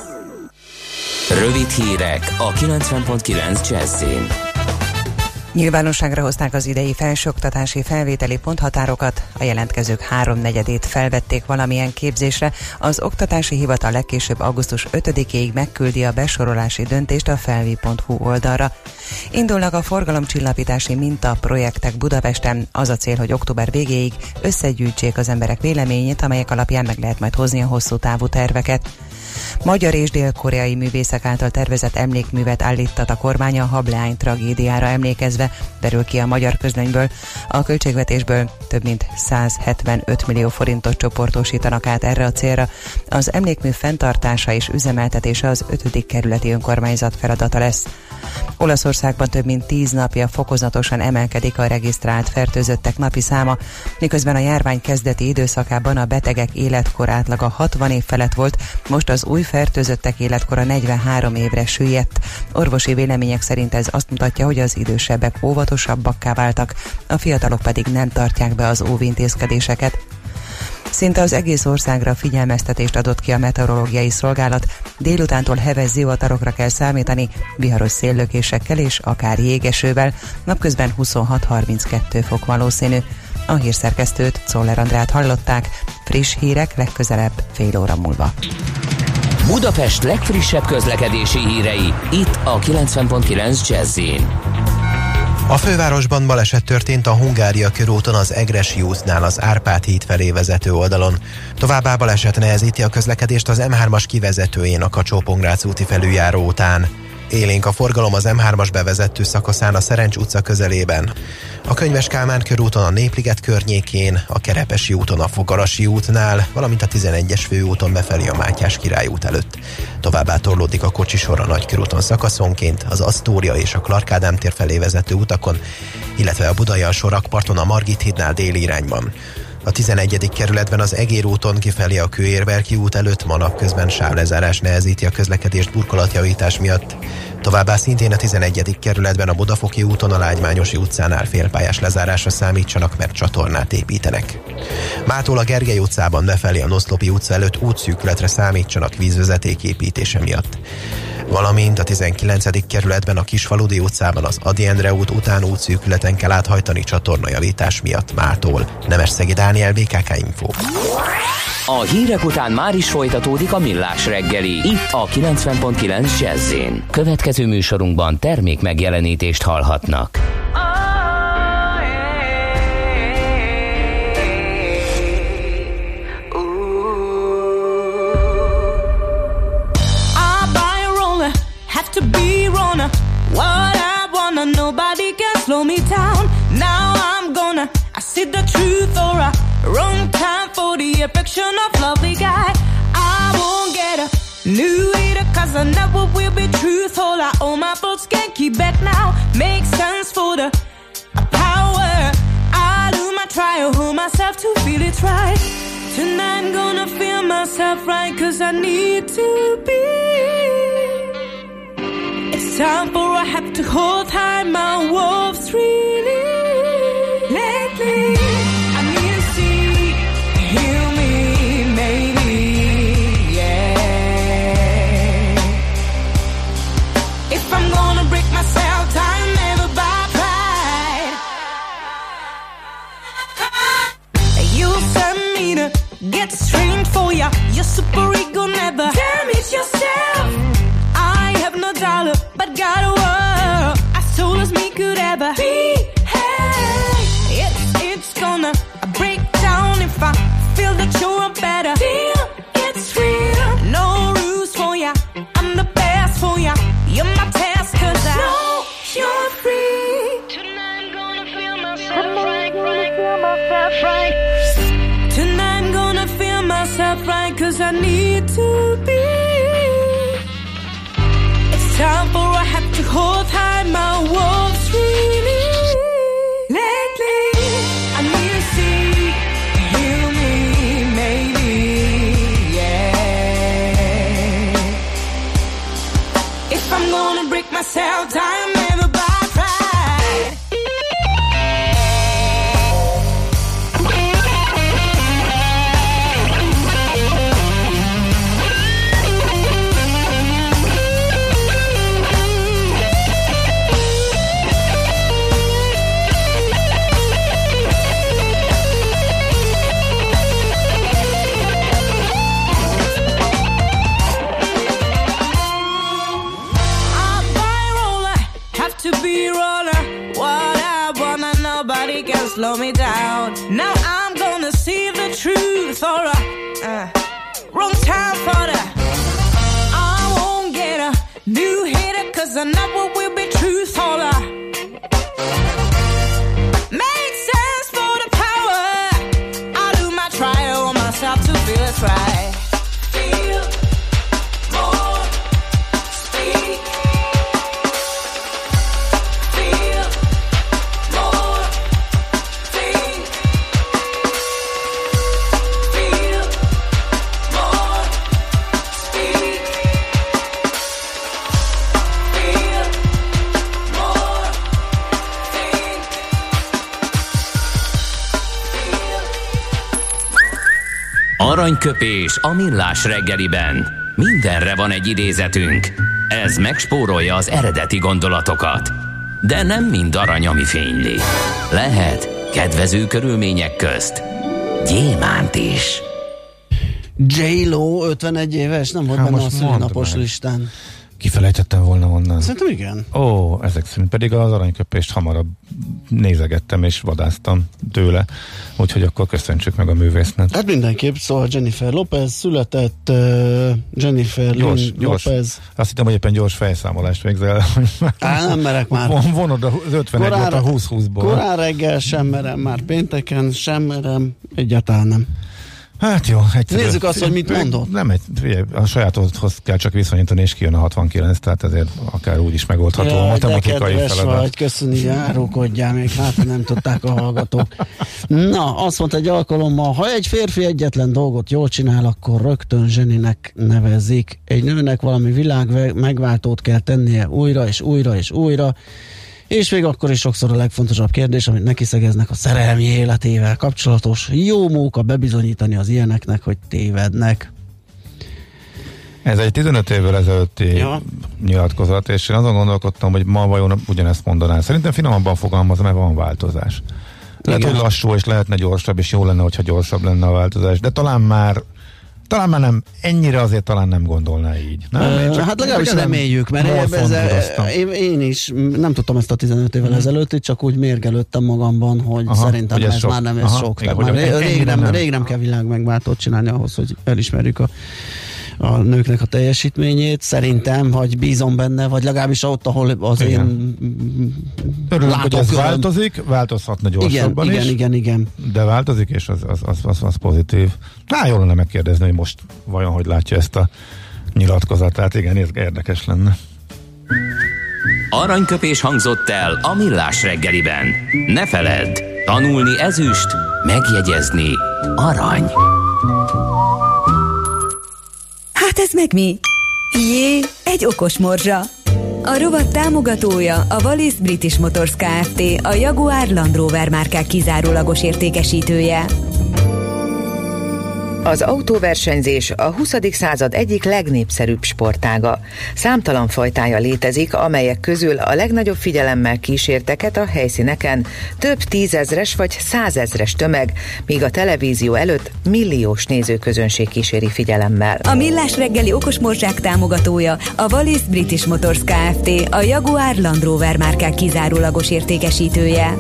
Rövid hírek a 90.9 Jazzyn. Nyilvánosságra hozták az idei felsőoktatási felvételi ponthatárokat, a jelentkezők 3/4-ét felvették valamilyen képzésre, az oktatási hivatal legkésőbb augusztus 5-éig megküldi a besorolási döntést a felvi.hu oldalra. Indulnak a forgalomcsillapítási mintaprojektek Budapesten, az a cél, hogy október végéig összegyűjtsék az emberek véleményét, amelyek alapján meg lehet majd hozni a hosszú távú terveket. Magyar és dél-koreai művészek által tervezett emlékművet állított a kormány a hableány tragédiára emlékezve, derül ki a Magyar Közlönyből. A költségvetésből több mint 175 millió forintot csoportosítanak át erre a célra. Az emlékmű fenntartása és üzemeltetése az 5. kerületi önkormányzat feladata lesz. Olaszországban több mint 10 napja fokozatosan emelkedik a regisztrált fertőzöttek napi száma, miközben a járvány kezdeti időszakában a betegek életkor átlaga 60 év felett volt, most az új fertőzöttek életkora 43 évre süllyedt. Orvosi vélemények szerint ez azt mutatja, hogy az idősebbek óvatosabbakká váltak, a fiatalok pedig nem tartják be az óvintézkedéseket. Szinte az egész országra figyelmeztetést adott ki a meteorológiai szolgálat, délutántól heves zivatarokra kell számítani, viharos széllökésekkel és akár jégesővel, napközben 26-32 fok valószínű. A hírszerkesztőt, Czoller Andrát hallották, friss hírek legközelebb fél óra múlva. Budapest legfrissebb közlekedési hírei, itt a 90.9 Jazz-in. A fővárosban baleset történt a Hungária körúton az Egressy útnál az Árpád híd felé vezető oldalon. Továbbá baleset nehezíti a közlekedést az M3-as kivezetőjén a Kacsó-Pongrác úti felüljáró után. Élénk a forgalom az M3-as bevezető szakaszán a Szerencs utca közelében. A Könyves Kálmán körúton a Népliget környékén, a Kerepesi úton a Fogarasi útnál, valamint a 11-es főúton befelé a Mátyás Király út előtt. Továbbá torlódik a kocsisor a Nagykörúton szakaszonként, az Asztória és a Clark Ádám tér felé vezető utakon, illetve a Budai alsó-rakparton a Margit hídnál déli irányban. A 11. kerületben az Egér úton kifelé a Kőérberki út előtt ma napközben sávlezárás nehezíti a közlekedést burkolatjavítás miatt. Továbbá szintén a 11. kerületben a Budafoki úton a Lágymányosi utcánál félpályás lezárásra számítsanak, mert csatornát építenek. Mától a Gergely utcában befelé a Noszlopi utca előtt útszűkületre számítsanak vízvezeték építése miatt. Valamint a 19. kerületben a Kisfaludi utcában az Ady Endre út után útszűkületen kell áthajtani csatornajavítás miatt mától. Nemesszegi Dániel, BKK Info. A hírek után már is folytatódik a Millás reggeli, itt a 90.9 Jazz-én. Következő műsorunkban termék megjelenítést hallhatnak. To be wrong, what I wanna, nobody can slow me down. Now I'm gonna, I see the truth or a wrong time for the affection of lovely guy. I won't get a new hater, cause I never will be truthful. All my thoughts can't keep back now. Makes sense for the power. I do my try, hold myself to feel it right. Tonight I'm gonna feel myself right, cause I need to be. It's time for I have to hold tight, my wolves really. Lately, I need to see, heal me, maybe, yeah. If I'm gonna break myself down, never by pride. You send me to get strained for ya. Your super ego never damage yourself. No dollar, but got a world as tall as me could ever be. Hey, it's gonna break down if I feel that you're better. Feel it's real. No rules for ya. I'm the best for ya. You're my test, cause I know you're free. Tonight I'm gonna feel myself right. Tonight I'm gonna feel myself right, cause I need to be. Time for I have to hold tight, my wolves really. Lately, I need to see, heal me, maybe, yeah. If I'm gonna break myself down, never by pride. Slow me down. Now I'm gonna see the truth or a wrong time for that. I won't get a new hater, cause I never will be truthful. Makes sense for the power. I do my trial on myself to feel it's right. Feel more, speak. Aranyköpés a Millás reggeliben. Mindenre van egy idézetünk. Ez megspórolja az eredeti gondolatokat. De nem mind arany, ami fényli. Lehet kedvező körülmények közt gyémánt is. J-Lo 51 éves, nem volt benne a szülinapos listán. Kifelejtettem volna onnan. Szerintem igen. Ó, ezek szerint pedig az aranyköpést hamarabb nézegettem és vadáztam tőle, úgyhogy akkor köszöntsük meg a művésznek. Hát mindenképp, szóval Jennifer Lopez született, Jennifer Lopez. Azt hittem, hogy éppen gyors fejszámolást végzel. Nem merek már. Vonod az 51-ot a 20-20-ból. Korán reggel sem merem, már pénteken sem merem, egyáltalán nem. Hát jó. Nézzük azt, hogy mit mondott. Nem, a sajátodhoz kell csak viszonyítani, és kijön a 69, tehát ezért akár úgy is megoldható a matematikai feladat. Vagy, köszönjük, árulkodjál még, hát nem tudták a hallgatók. Na, azt mondta egy alkalommal, ha egy férfi egyetlen dolgot jól csinál, akkor rögtön zseninek nevezik. Egy nőnek valami világ megváltót kell tennie újra és újra és újra, és még akkor is sokszor a legfontosabb kérdés, amit neki szegeznek, a szerelmi életével kapcsolatos. Jó móka bebizonyítani az ilyeneknek, hogy tévednek. Ez egy 15 évvel ezelőtti nyilatkozat, és én azon gondolkodtam, hogy ma vajon ugyanezt mondaná. Szerintem finomabban fogalmazom, mert van változás. Lehet, hogy lassú, és lehetne gyorsabb, és jó lenne, hogyha gyorsabb lenne a változás, de talán már nem, ennyire azért talán nem gondolná így. Nem? Hát legalábbis reméljük, mert én is nem tudtam ezt a 15 évvel ezelőtt, csak úgy mérgelődtem magamban, hogy szerintem ez sok. Már nem ez sok. Igen, rég nem kell világ megváltót csinálni ahhoz, hogy elismerjük a nőknek a teljesítményét. Szerintem, vagy bízom benne, vagy legalábbis ott, ahol az én örülök, hogy ez változik, változhatna gyorsabban is. Igen. De változik, és az pozitív. Jól lenne megkérdezni, hogy most vajon hogy látja ezt a nyilatkozatát. Igen, ez érdekes lenne. Aranyköpés hangzott el a Millás reggeliben. Ne feledd, tanulni ezüst, megjegyezni arany. Hát ez meg mi? Jé, egy okos morzsa. A rovat támogatója a Wallis British Motors Kft., a Jaguar Land Rover márkák kizárólagos értékesítője. Az autóversenyzés a 20. század egyik legnépszerűbb sportága. Számtalan fajtája létezik, amelyek közül a legnagyobb figyelemmel kísérteket a helyszíneken több 10 000-es vagy 100 000-es tömeg, míg a televízió előtt milliós nézőközönség kíséri figyelemmel. A Millás reggeli okos morzsák támogatója a Wallis British Motors Kft., a Jaguar Land Rover márkák kizárólagos értékesítője.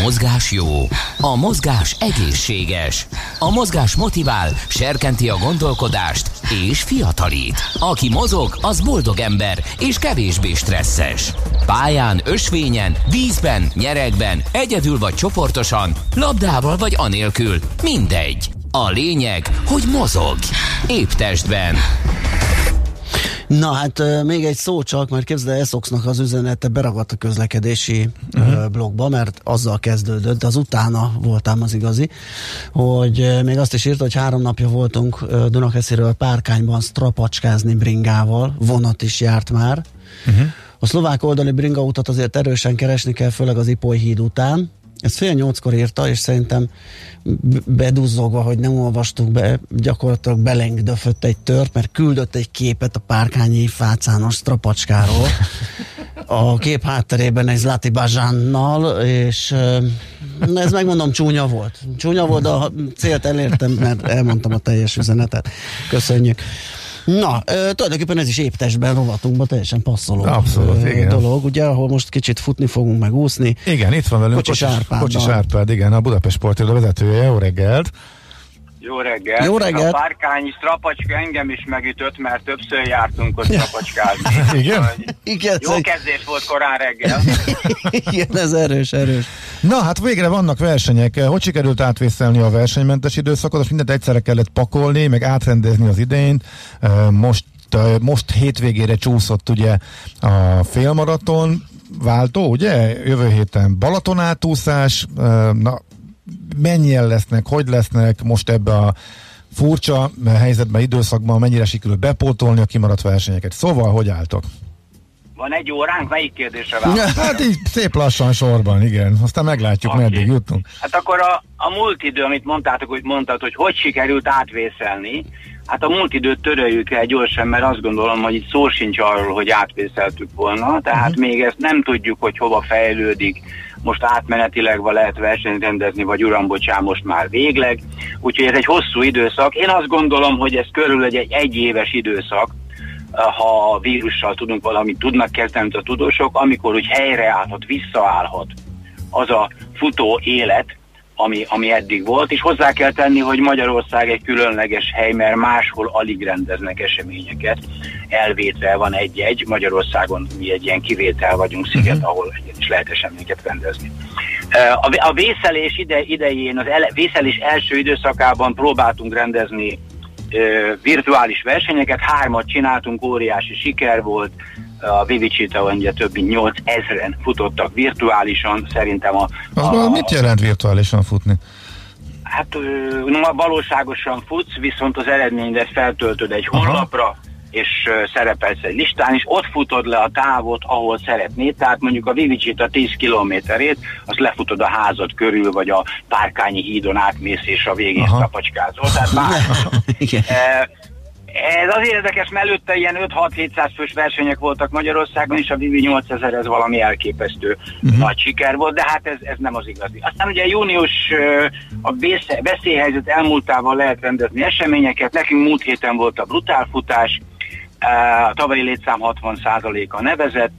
mozgás jó, a mozgás egészséges, a mozgás motivál, serkenti a gondolkodást és fiatalít. Aki mozog, az boldog ember és kevésbé stresszes. Pályán, ösvényen, vízben, nyeregben, egyedül vagy csoportosan, labdával vagy anélkül, mindegy. A lényeg, hogy mozog. Épp testben. Na hát még egy szó csak, mert képzeld, Essoxnak az üzenete beragadt a közlekedési blogba, mert azzal kezdődött, de az utána voltám az igazi, hogy még azt is írta, hogy 3 napja voltunk Dunakesziről Párkányban strapacskázni bringával, vonat is járt már. A szlovák oldali bringautat azért erősen keresni kell, főleg az Ipoly híd után. Ezt 7:30-kor írta, és szerintem beduzzogva, hogy nem olvastuk be, gyakorlatilag belengdöfött egy tört, mert küldött egy képet a párkányi fácános strapacskáról. A kép hátterében egy Zlati Bazsánnal, és ez megmondom csúnya volt. Csúnya volt, de a célt elértem, mert elmondtam a teljes üzenetet. Köszönjük. Na, tulajdonképpen ez is épp testben rovatunkban teljesen passzoló dolog, ugye, ahol most kicsit futni fogunk, meg úszni. Igen, itt van velünk Kocsis Árpád, igen, a Budapest Sportiroda vezetője. Jó reggelt! Jó reggelt! Jó reggelt! A párkányi strapacska engem is megütött, mert többször jártunk ott strapacskázni. Igen? Igen? Jó kezdés volt korán reggel. Igen, ez erős. Na, hát végre vannak versenyek. Hogy sikerült átvészelni a versenymentes időszakot? Most mindent egyszerre kellett pakolni, meg átrendezni az idejét. Most hétvégére csúszott ugye a félmaraton váltó, ugye? Jövő héten Balaton átúszás. Na, mennyien lesznek, hogy lesznek most ebbe a furcsa helyzetben, időszakban, mennyire sikerült bepótolni a kimaradt versenyeket? Szóval, hogy álltok? Van egy óránk, melyik kérdésre válaszolunk? Hát így szép lassan sorban, igen. Aztán meglátjuk, meddig jutunk. Hát akkor a múlt idő, amit mondtad, hogy sikerült átvészelni, hát a múlt időt töröljük el gyorsan, mert azt gondolom, hogy itt szó sincs arról, hogy átvészeltük volna, tehát még ezt nem tudjuk, hogy hova fejlődik. Most átmenetileg lehet versenyt rendezni, vagy uram, bocsán, most már végleg. Úgyhogy ez egy hosszú időszak. Én azt gondolom, hogy ez körül egy egyéves időszak, ha a vírussal tudnak kezdeni a tudósok, amikor úgy helyreállhat, visszaállhat az a futó élet, ami eddig volt, és hozzá kell tenni, hogy Magyarország egy különleges hely, mert máshol alig rendeznek eseményeket. Elvétel van egy-egy, Magyarországon mi egy ilyen kivétel vagyunk, sziget, ahol is lehet eseményeket rendezni. A vészelés idején, vészelés első időszakában próbáltunk rendezni virtuális versenyeket, 3-at csináltunk, óriási siker volt, a Vivicita ugye több mint 8000-en futottak virtuálisan, szerintem mit jelent virtuálisan futni? Hát valóságosan futsz, viszont az eredményedet feltöltöd egy honlapra, és szerepelsz egy listán, és ott futod le a távot, ahol szeretnéd, tehát mondjuk a Vivicita 10 kilométerét, azt lefutod a házad körül, vagy a Párkányi hídon átmész, és a végén szapacskázol. Tehát ez az érdekes, mert előtte ilyen 5-6-700 fős versenyek voltak Magyarországon, és a Vivi 8000 ez valami elképesztő nagy siker volt, de hát ez nem az igazi. Aztán ugye június a veszélyhelyzet elmúltával lehet rendezni eseményeket, nekünk múlt héten volt a brutálfutás, a tavalyi létszám 60%-a nevezett,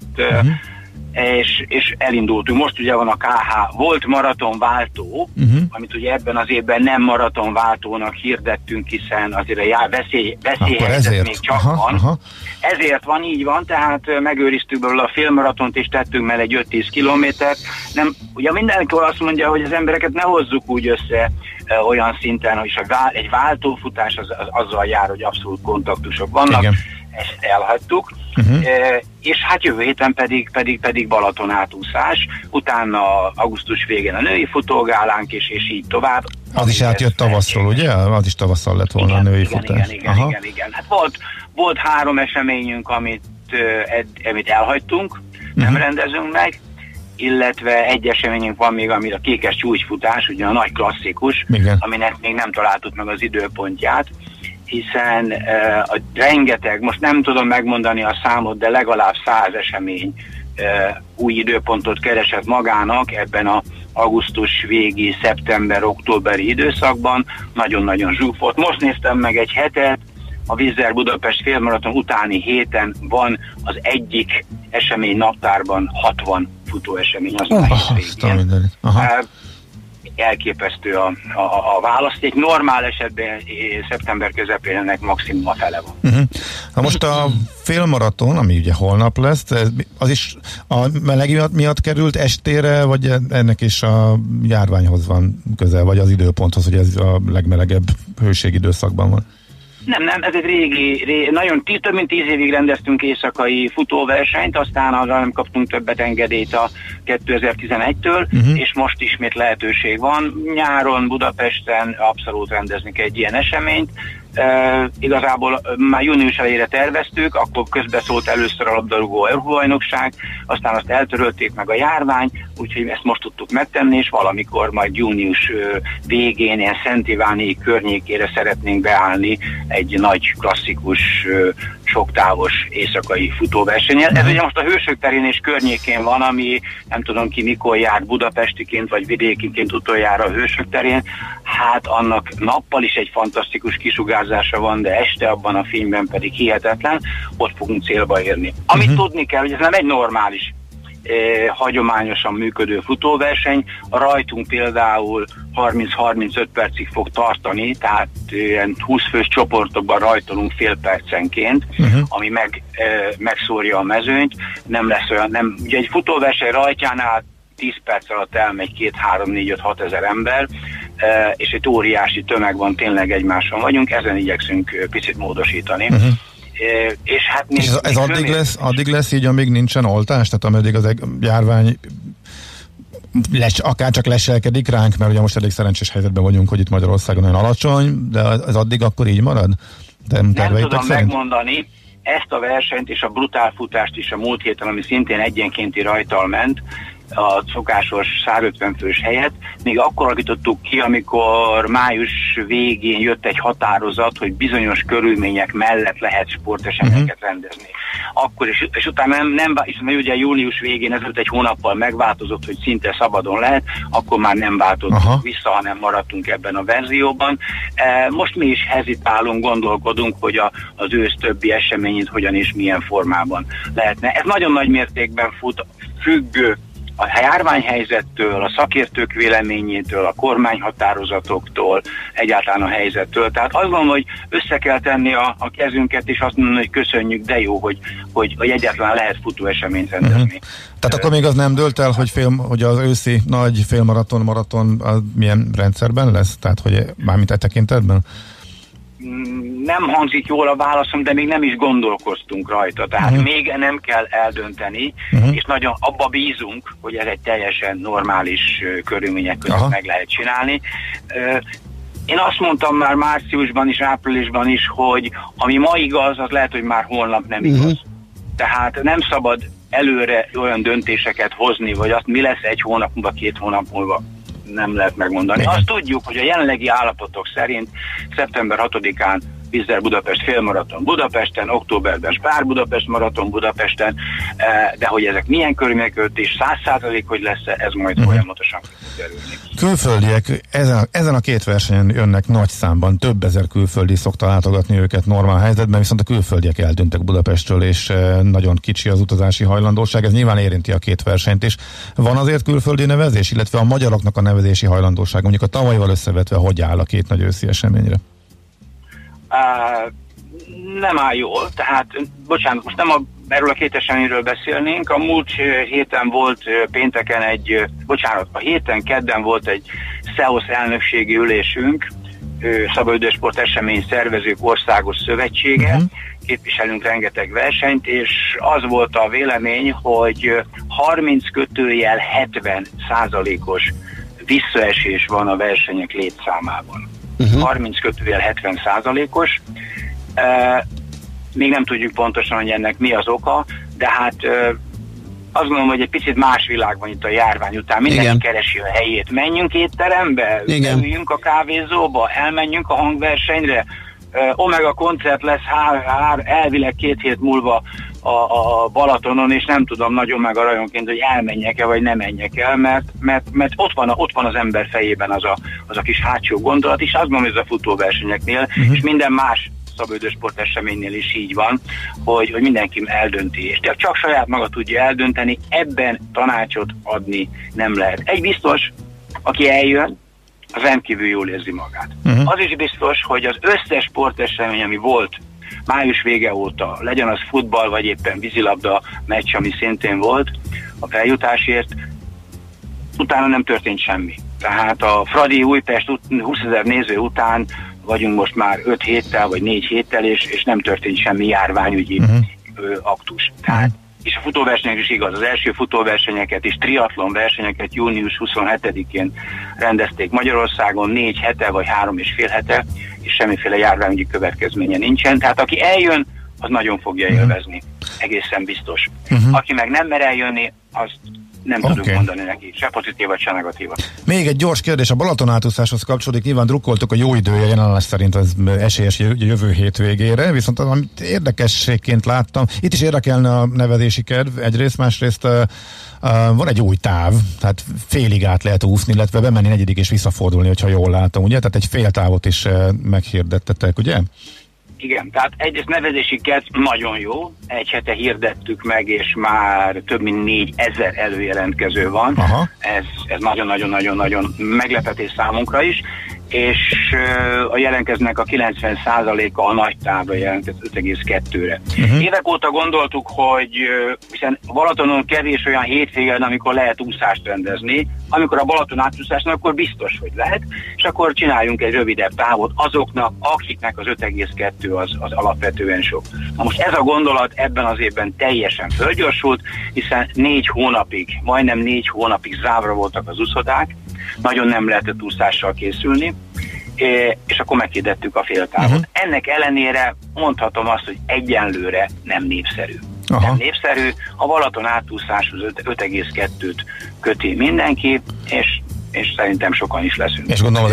és elindultunk. Most ugye van a KH, volt maratonváltó, amit ugye ebben az évben nem maratonváltónak hirdettünk, hiszen azért a veszélyhelyzet még csak van. Ezért van, így van, tehát megőriztük belőle a félmaratont, és tettünk mellé egy 5-10 kilométert. Ugye mindenki azt mondja, hogy az embereket ne hozzuk úgy össze olyan szinten, hogy egy váltófutás azzal jár, hogy abszolút kontaktusok vannak. Igen. Ezt elhagytuk, és hát jövő héten pedig Balaton átúszás, utána augusztus végén a női futógálánk, és így tovább. Az is átjött tavaszról, ugye? Az is tavasszal lett volna a női futás. Igen. Hát volt 3 eseményünk, amit elhagytunk, nem rendezünk meg, illetve egy eseményünk van még, ami a kékes csúcsfutás, ugye a nagy klasszikus, aminek még nem találtuk meg az időpontját, hiszen rengeteg, most nem tudom megmondani a számot, de legalább 100 esemény új időpontot keresett magának ebben az augusztus végi, szeptember-októberi időszakban. Nagyon-nagyon zsúfolt. Most néztem meg egy hetet, a Vizzer Budapest félmaraton utáni héten van az egyik esemény naptárban 60 futóesemény aztán a hétvégén. Elképesztő a választék. Normál esetben szeptember közepén ennek maximum a fele van. Na most a félmaraton, ami ugye holnap lesz, az is a meleg miatt került estére, vagy ennek is a járványhoz van közel, vagy az időponthoz, hogy ez a legmelegebb hőségidőszakban van? Nem, ez egy régi több mint 10 évig rendeztünk éjszakai futóversenyt, aztán arra nem kaptunk többet engedélyt a 2011-től, és most ismét lehetőség van. Nyáron Budapesten abszolút rendezni egy ilyen eseményt. Igazából már június elejére terveztük, akkor közbeszólt először a labdarúgó Európa-bajnokság, aztán azt eltörölték meg a járvány, úgyhogy ezt most tudtuk megtenni, és valamikor majd június végén, ilyen Szent Iváni környékére szeretnénk beállni egy nagy klasszikus, soktávos éjszakai futóversennyel. Ez ugye most a Hősök terén és környékén van, ami nem tudom ki mikor járt budapestiként vagy vidékiként utoljára a Hősök terén. Hát annak nappal is egy fantasztikus kisugárzása van, de este abban a fényben pedig hihetetlen, ott fogunk célba érni. Amit tudni kell, hogy ez nem egy normális, hagyományosan működő futóverseny, a rajtunk például 30-35 percig fog tartani, tehát ilyen 20 fős csoportokban rajtolunk fél percenként, ami megszórja a mezőnyt, nem lesz olyan, ugye egy futóverseny rajtjánál 10 perc alatt elmegy 2-3-4-5-6 ezer ember, és egy óriási tömeg van, tényleg egymáson vagyunk, ezen igyekszünk picit módosítani. És hát még, ez addig lesz így, amíg nincsen oltás, tehát ameddig az járvány akár csak leselkedik ránk, mert ugye most elég szerencsés helyzetben vagyunk, hogy itt Magyarországon nagyon alacsony, de ez addig akkor így marad? Nem tudom megmondani, ezt a versenyt és a brutálfutást is a múlt héten, ami szintén egyenkénti rajttal ment, a szokásos 150 fős helyet, még akkor alakítottuk ki, amikor május végén jött egy határozat, hogy bizonyos körülmények mellett lehet sporteseményeket rendezni. Akkor és utána és ugye július végén ezelőtt egy hónappal megváltozott, hogy szinte szabadon lehet, akkor már nem változtunk vissza, hanem maradtunk ebben a verzióban. Most mi is hezitálunk, gondolkodunk, hogy az ősz többi eseményét hogyan és milyen formában lehetne. Ez nagyon nagy mértékben függő a járványhelyzettől, a szakértők véleményétől, a kormányhatározatoktól, egyáltalán a helyzettől. Tehát azt gondolom, hogy össze kell tenni a kezünket, és azt mondani, hogy köszönjük, de jó, hogy egyáltalán lehet futóeseményt rendezni. Tehát akkor még az nem dőlt el, hogy az őszi nagy maraton az milyen rendszerben lesz? Tehát, hogy mármint e tekintetben? Nem hangzik jól a válaszom, de még nem is gondolkoztunk rajta. Tehát még nem kell eldönteni, és nagyon abba bízunk, hogy ez egy teljesen normális körülmények között meg lehet csinálni. Én azt mondtam már márciusban is, áprilisban is, hogy ami ma igaz, az lehet, hogy már holnap nem igaz. Tehát nem szabad előre olyan döntéseket hozni, vagy azt mi lesz egy hónap múlva, 2 hónap múlva. Nem lehet megmondani. Igen. Azt tudjuk, hogy a jelenlegi állapotok szerint szeptember 6-án Vizzer Budapest félmaraton Budapesten, októberben Spár Budapest maraton Budapesten, de hogy ezek milyen körülmények között és 100% hogy lesz, ez majd folyamatosan kerülni. Külföldiek ezen a két versenyen jönnek nagy számban, több ezer külföldi szokta látogatni őket normál helyzetben, viszont a külföldiek eltűntek Budapestről, és nagyon kicsi az utazási hajlandóság, ez nyilván érinti a két versenyt is. Van azért külföldi nevezés, illetve a magyaroknak a nevezési hajlandóság, mondjuk a tavalyval összevetve, hogy áll a két nagy őszi eseményre? Nem áll jól, tehát, bocsánat, most nem erről a két eseményről beszélnénk, a múlt héten volt pénteken a héten kedden volt egy SEOS elnökségi ülésünk, Szabadidősport esemény szervezők országos szövetsége, képviselünk rengeteg versenyt, és az volt a vélemény, hogy 30-70%-os visszaesés van a versenyek létszámában. 30-70%-os. Még nem tudjuk pontosan, hogy ennek mi az oka, de hát azt gondolom, hogy egy picit más világ van itt a járvány után. Mindenki keresi a helyét. Menjünk étterembe, üljünk a kávézóba, elmenjünk a hangversenyre. Omega koncert lesz elvileg 2 hét múlva a Balatonon, és nem tudom nagyon meg a rajonként, hogy elmenjek-e, vagy nem menjek el, mert ott van az ember fejében az a kis hátsó gondolat, és azt mondom, hogy ez a futóversenyeknél, és minden más hosszabb sporteseménynél is így van, hogy mindenki eldönti, és csak saját maga tudja eldönteni, ebben tanácsot adni nem lehet. Egy biztos, aki eljön, az rendkívül jól érzi magát. Az is biztos, hogy az összes sportesemény, ami volt május vége óta, legyen az futball, vagy éppen vízilabda meccs, ami szintén volt a feljutásért, utána nem történt semmi. Tehát a Fradi Újpest 20 000 néző után vagyunk most már 5 héttel, vagy 4 héttel, és nem történt semmi járványügyi aktus. Tehát, és a futóversenyek is igaz. Az első futóversenyeket és triatlon versenyeket június 27-én rendezték Magyarországon 4 hete, vagy 3,5 hete, és semmiféle járványügyi következménye nincsen. Tehát aki eljön, az nagyon fogja élvezni. Egészen biztos. Aki meg nem mer eljönni, azt nem tudunk mondani neki, se pozitívat, se negatívat. Még egy gyors kérdés, a Balaton átúszáshoz kapcsolódik, nyilván drukkoltuk a jó idője, jelenleg szerint az esélyes jövő hét végére, viszont amit érdekességként láttam, itt is érdekelne a nevezési kedv, egyrészt, másrészt van egy új táv, tehát félig át lehet úszni, illetve bemenni negyedik és visszafordulni, hogyha jól látom, ugye? Tehát egy fél távot is meghirdettetek, ugye? Igen, tehát egyrészt nevezési kedv nagyon jó, egy hete hirdettük meg, és már több mint 4000 előjelentkező van. Ez nagyon-nagyon-nagyon meglepetés számunkra is, és a jelentkeznek a 90%-a a nagy távra jelentkezik 5,2-re. Évek óta gondoltuk, hogy hiszen Balatonon kevés olyan hétvége, amikor lehet úszást rendezni, amikor a Balaton átúszásnak, akkor biztos, hogy lehet, és akkor csináljunk egy rövidebb távot azoknak, akiknek az 5,2 az alapvetően sok. Na most ez a gondolat ebben az évben teljesen fölgyorsult, hiszen 4 hónapig, majdnem 4 hónapig zárva voltak az úszodák, nagyon nem lehetett úszással készülni, és akkor meghirdettük a féltávot. Ennek ellenére mondhatom azt, hogy egyenlőre nem népszerű. Nem népszerű, a Balaton átúszáshoz 5,2-t köti mindenki, és szerintem sokan is leszünk. És gondolom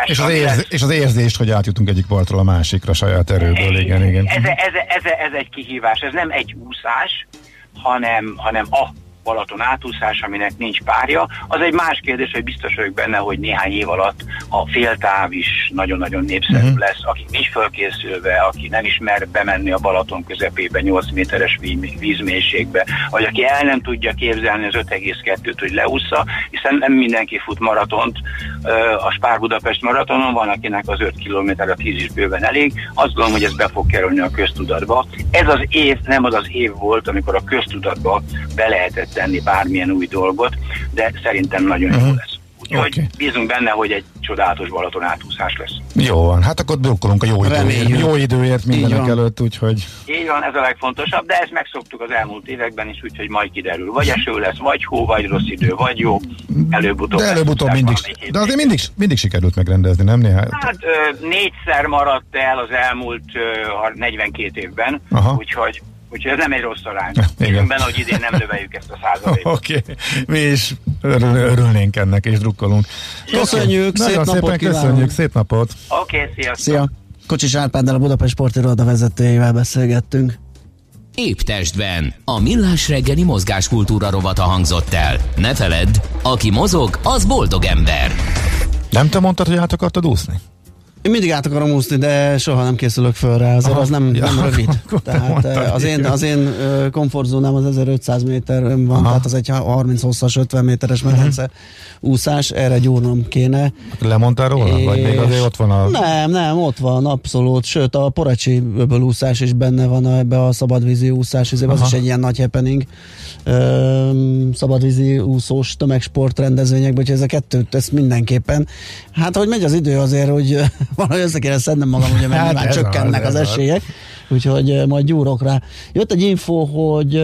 az érzést, hogy átjutunk egyik partról a másikra saját erőből, igen. Ez egy kihívás, ez nem egy úszás, hanem a Balaton átúszás, aminek nincs párja. Az egy más kérdés, hogy biztos vagyok benne, hogy néhány év alatt a féltáv is nagyon-nagyon népszerű lesz, aki nincs fölkészülve, aki nem ismer bemenni a Balaton közepébe 8 méteres vízmélységbe, vagy aki el nem tudja képzelni az 5,2-t, hogy leúszza, hiszen nem mindenki fut maratont, a Spár-Budapest maratonon van, akinek az 5 kilométer a 10 is bőven elég. Azt gondolom, hogy ez be fog kerülni a köztudatba. Ez az év nem az év volt, amikor a köztudatba be lehetett tenni bármilyen új dolgot, de szerintem nagyon jó lesz. Úgyhogy bízunk benne, hogy egy csodálatos Balaton átúszás lesz. Jó van, hát akkor drukkolunk a jó időért mindenek előtt, úgyhogy... Így van, ez a legfontosabb, de ezt megszoktuk az elmúlt években is, úgyhogy majd kiderül. Vagy eső lesz, vagy hó, vagy rossz idő, vagy jó, előbb-utóbb. De előbb-utóbb mindig, de azért mindig sikerült megrendezni, nem néhány? Hát 4-szer maradt el az elmúlt 42 évben, úgyhogy ez nem egy rossz arány. Igen. Benne, hogy idén nem növeljük ezt a százalékot. Oké. Mi is örülnénk ennek, és drukkolunk. Köszönjük, szép napot kívánunk. Köszönjük, szép napot. Oké, sziasztok. Szia. Kocsis Árpáddal, a Budapest Sportiroda vezetőjével beszélgettünk. Épp testben. A Millás reggeli mozgáskultúra rovata hangzott el. Ne feledd, aki mozog, az boldog ember. Nem te mondtad, hogy át akartad úszni? Én mindig át akarom úszni, de soha nem készülök föl rá, azért az nem rövid. Tehát az én komfortzónám az 1500 méter van, tehát az egy 30 hosszas 50 méteres medence úszás, erre gyúrnom kéne. Lemondtál róla? Vagy még azért ott van a... Nem, ott van, abszolút, sőt a Porecsi öbölúszás is benne van ebbe a szabadvízi úszás, az is egy ilyen nagy happening szabadvízi úszós tömegsport rendezvényekben, úgyhogy ez a kettőt, ezt mindenképpen. Hát, hogy megy az idő azért, hogy valahogy össze kéne szednem magam, ugye, mert nyilván csökkennek az esélyek, úgyhogy majd gyúrok rá. Jött egy info, hogy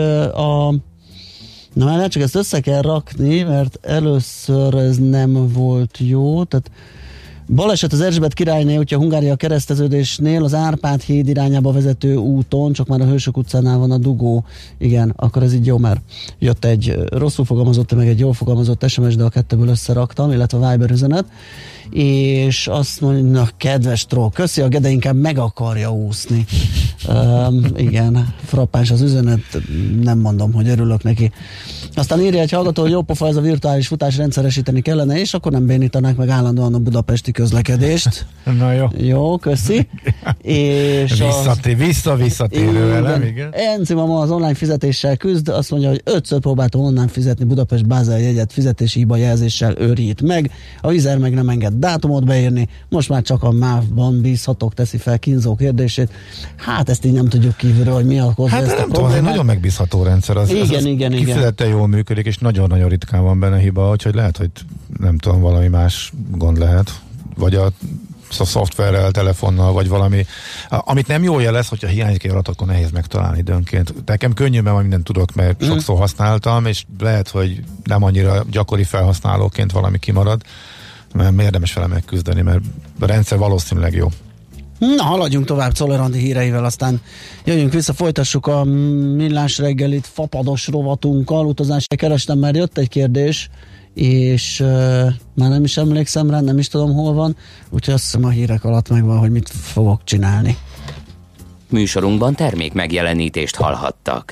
már csak ezt össze kell rakni, mert először ez nem volt jó, tehát baleset az Erzsébet királyné útja Hungária kereszteződésnél az Árpád híd irányába vezető úton, csak már a Hősök utcánál van a dugó. Igen, akkor ez így jó, mert jött egy rosszul fogalmazott, meg egy jól fogalmazott SMS, de a kettőből összeraktam, illetve a Viber üzenet, és azt mondja, kedves troll, köszi, a Gede inkább meg akarja úszni. Igen, frappáns az üzenet, nem mondom, hogy örülök neki. Aztán írja egy hallgató, hogy jó pofa, ez a virtuális futás rendszeresíteni kellene, és akkor nem bénítanák meg állandóan a budapesti közlekedést. Na jó. Jó, köszi. És visszatérő velem, igen. Enci mama az online fizetéssel küzd, azt mondja, hogy 5-ször próbáltam online fizetni Budapest Bázel jegyet fizetési hibajelzéssel őrít meg. A Vizer meg nem enged dátumot beírni, most már csak a MÁV-ban bízhatok, teszi fel kínzó kérdését. Hát ezt így nem tudjuk kívülről, hogy mi okozza ezt a nem problémát. tudom, egy nagyon megbízható rendszer. Igen. Kifejezetten jól működik, és nagyon-nagyon ritkán van benne hiba, úgyhogy lehet, hogy nem tudom, valami más gond lehet. Vagy a szoftverrel, telefonnal, vagy valami, amit nem jól jelez, hogyha hiányzik egy adat, akkor nehéz megtalálni időnként. Nekem könnyűben van, mindent tudok, mert sokszor használtam, és lehet, hogy nem annyira gyakori felhasználóként valami kimarad, mert érdemes vele megküzdeni, mert a rendszer valószínűleg jó. Na, haladjunk tovább Czoller Andi híreivel, aztán jöjjünk vissza, folytassuk a millás reggelit fapados rovatunkkal. Utazásra kerestem, mert jött egy kérdés, és már nem is emlékszem rá, nem is tudom hol van, úgyhogy azt hiszem a hírek alatt megvan, hogy mit fogok csinálni. Műsorunkban termék megjelenítést hallhattak.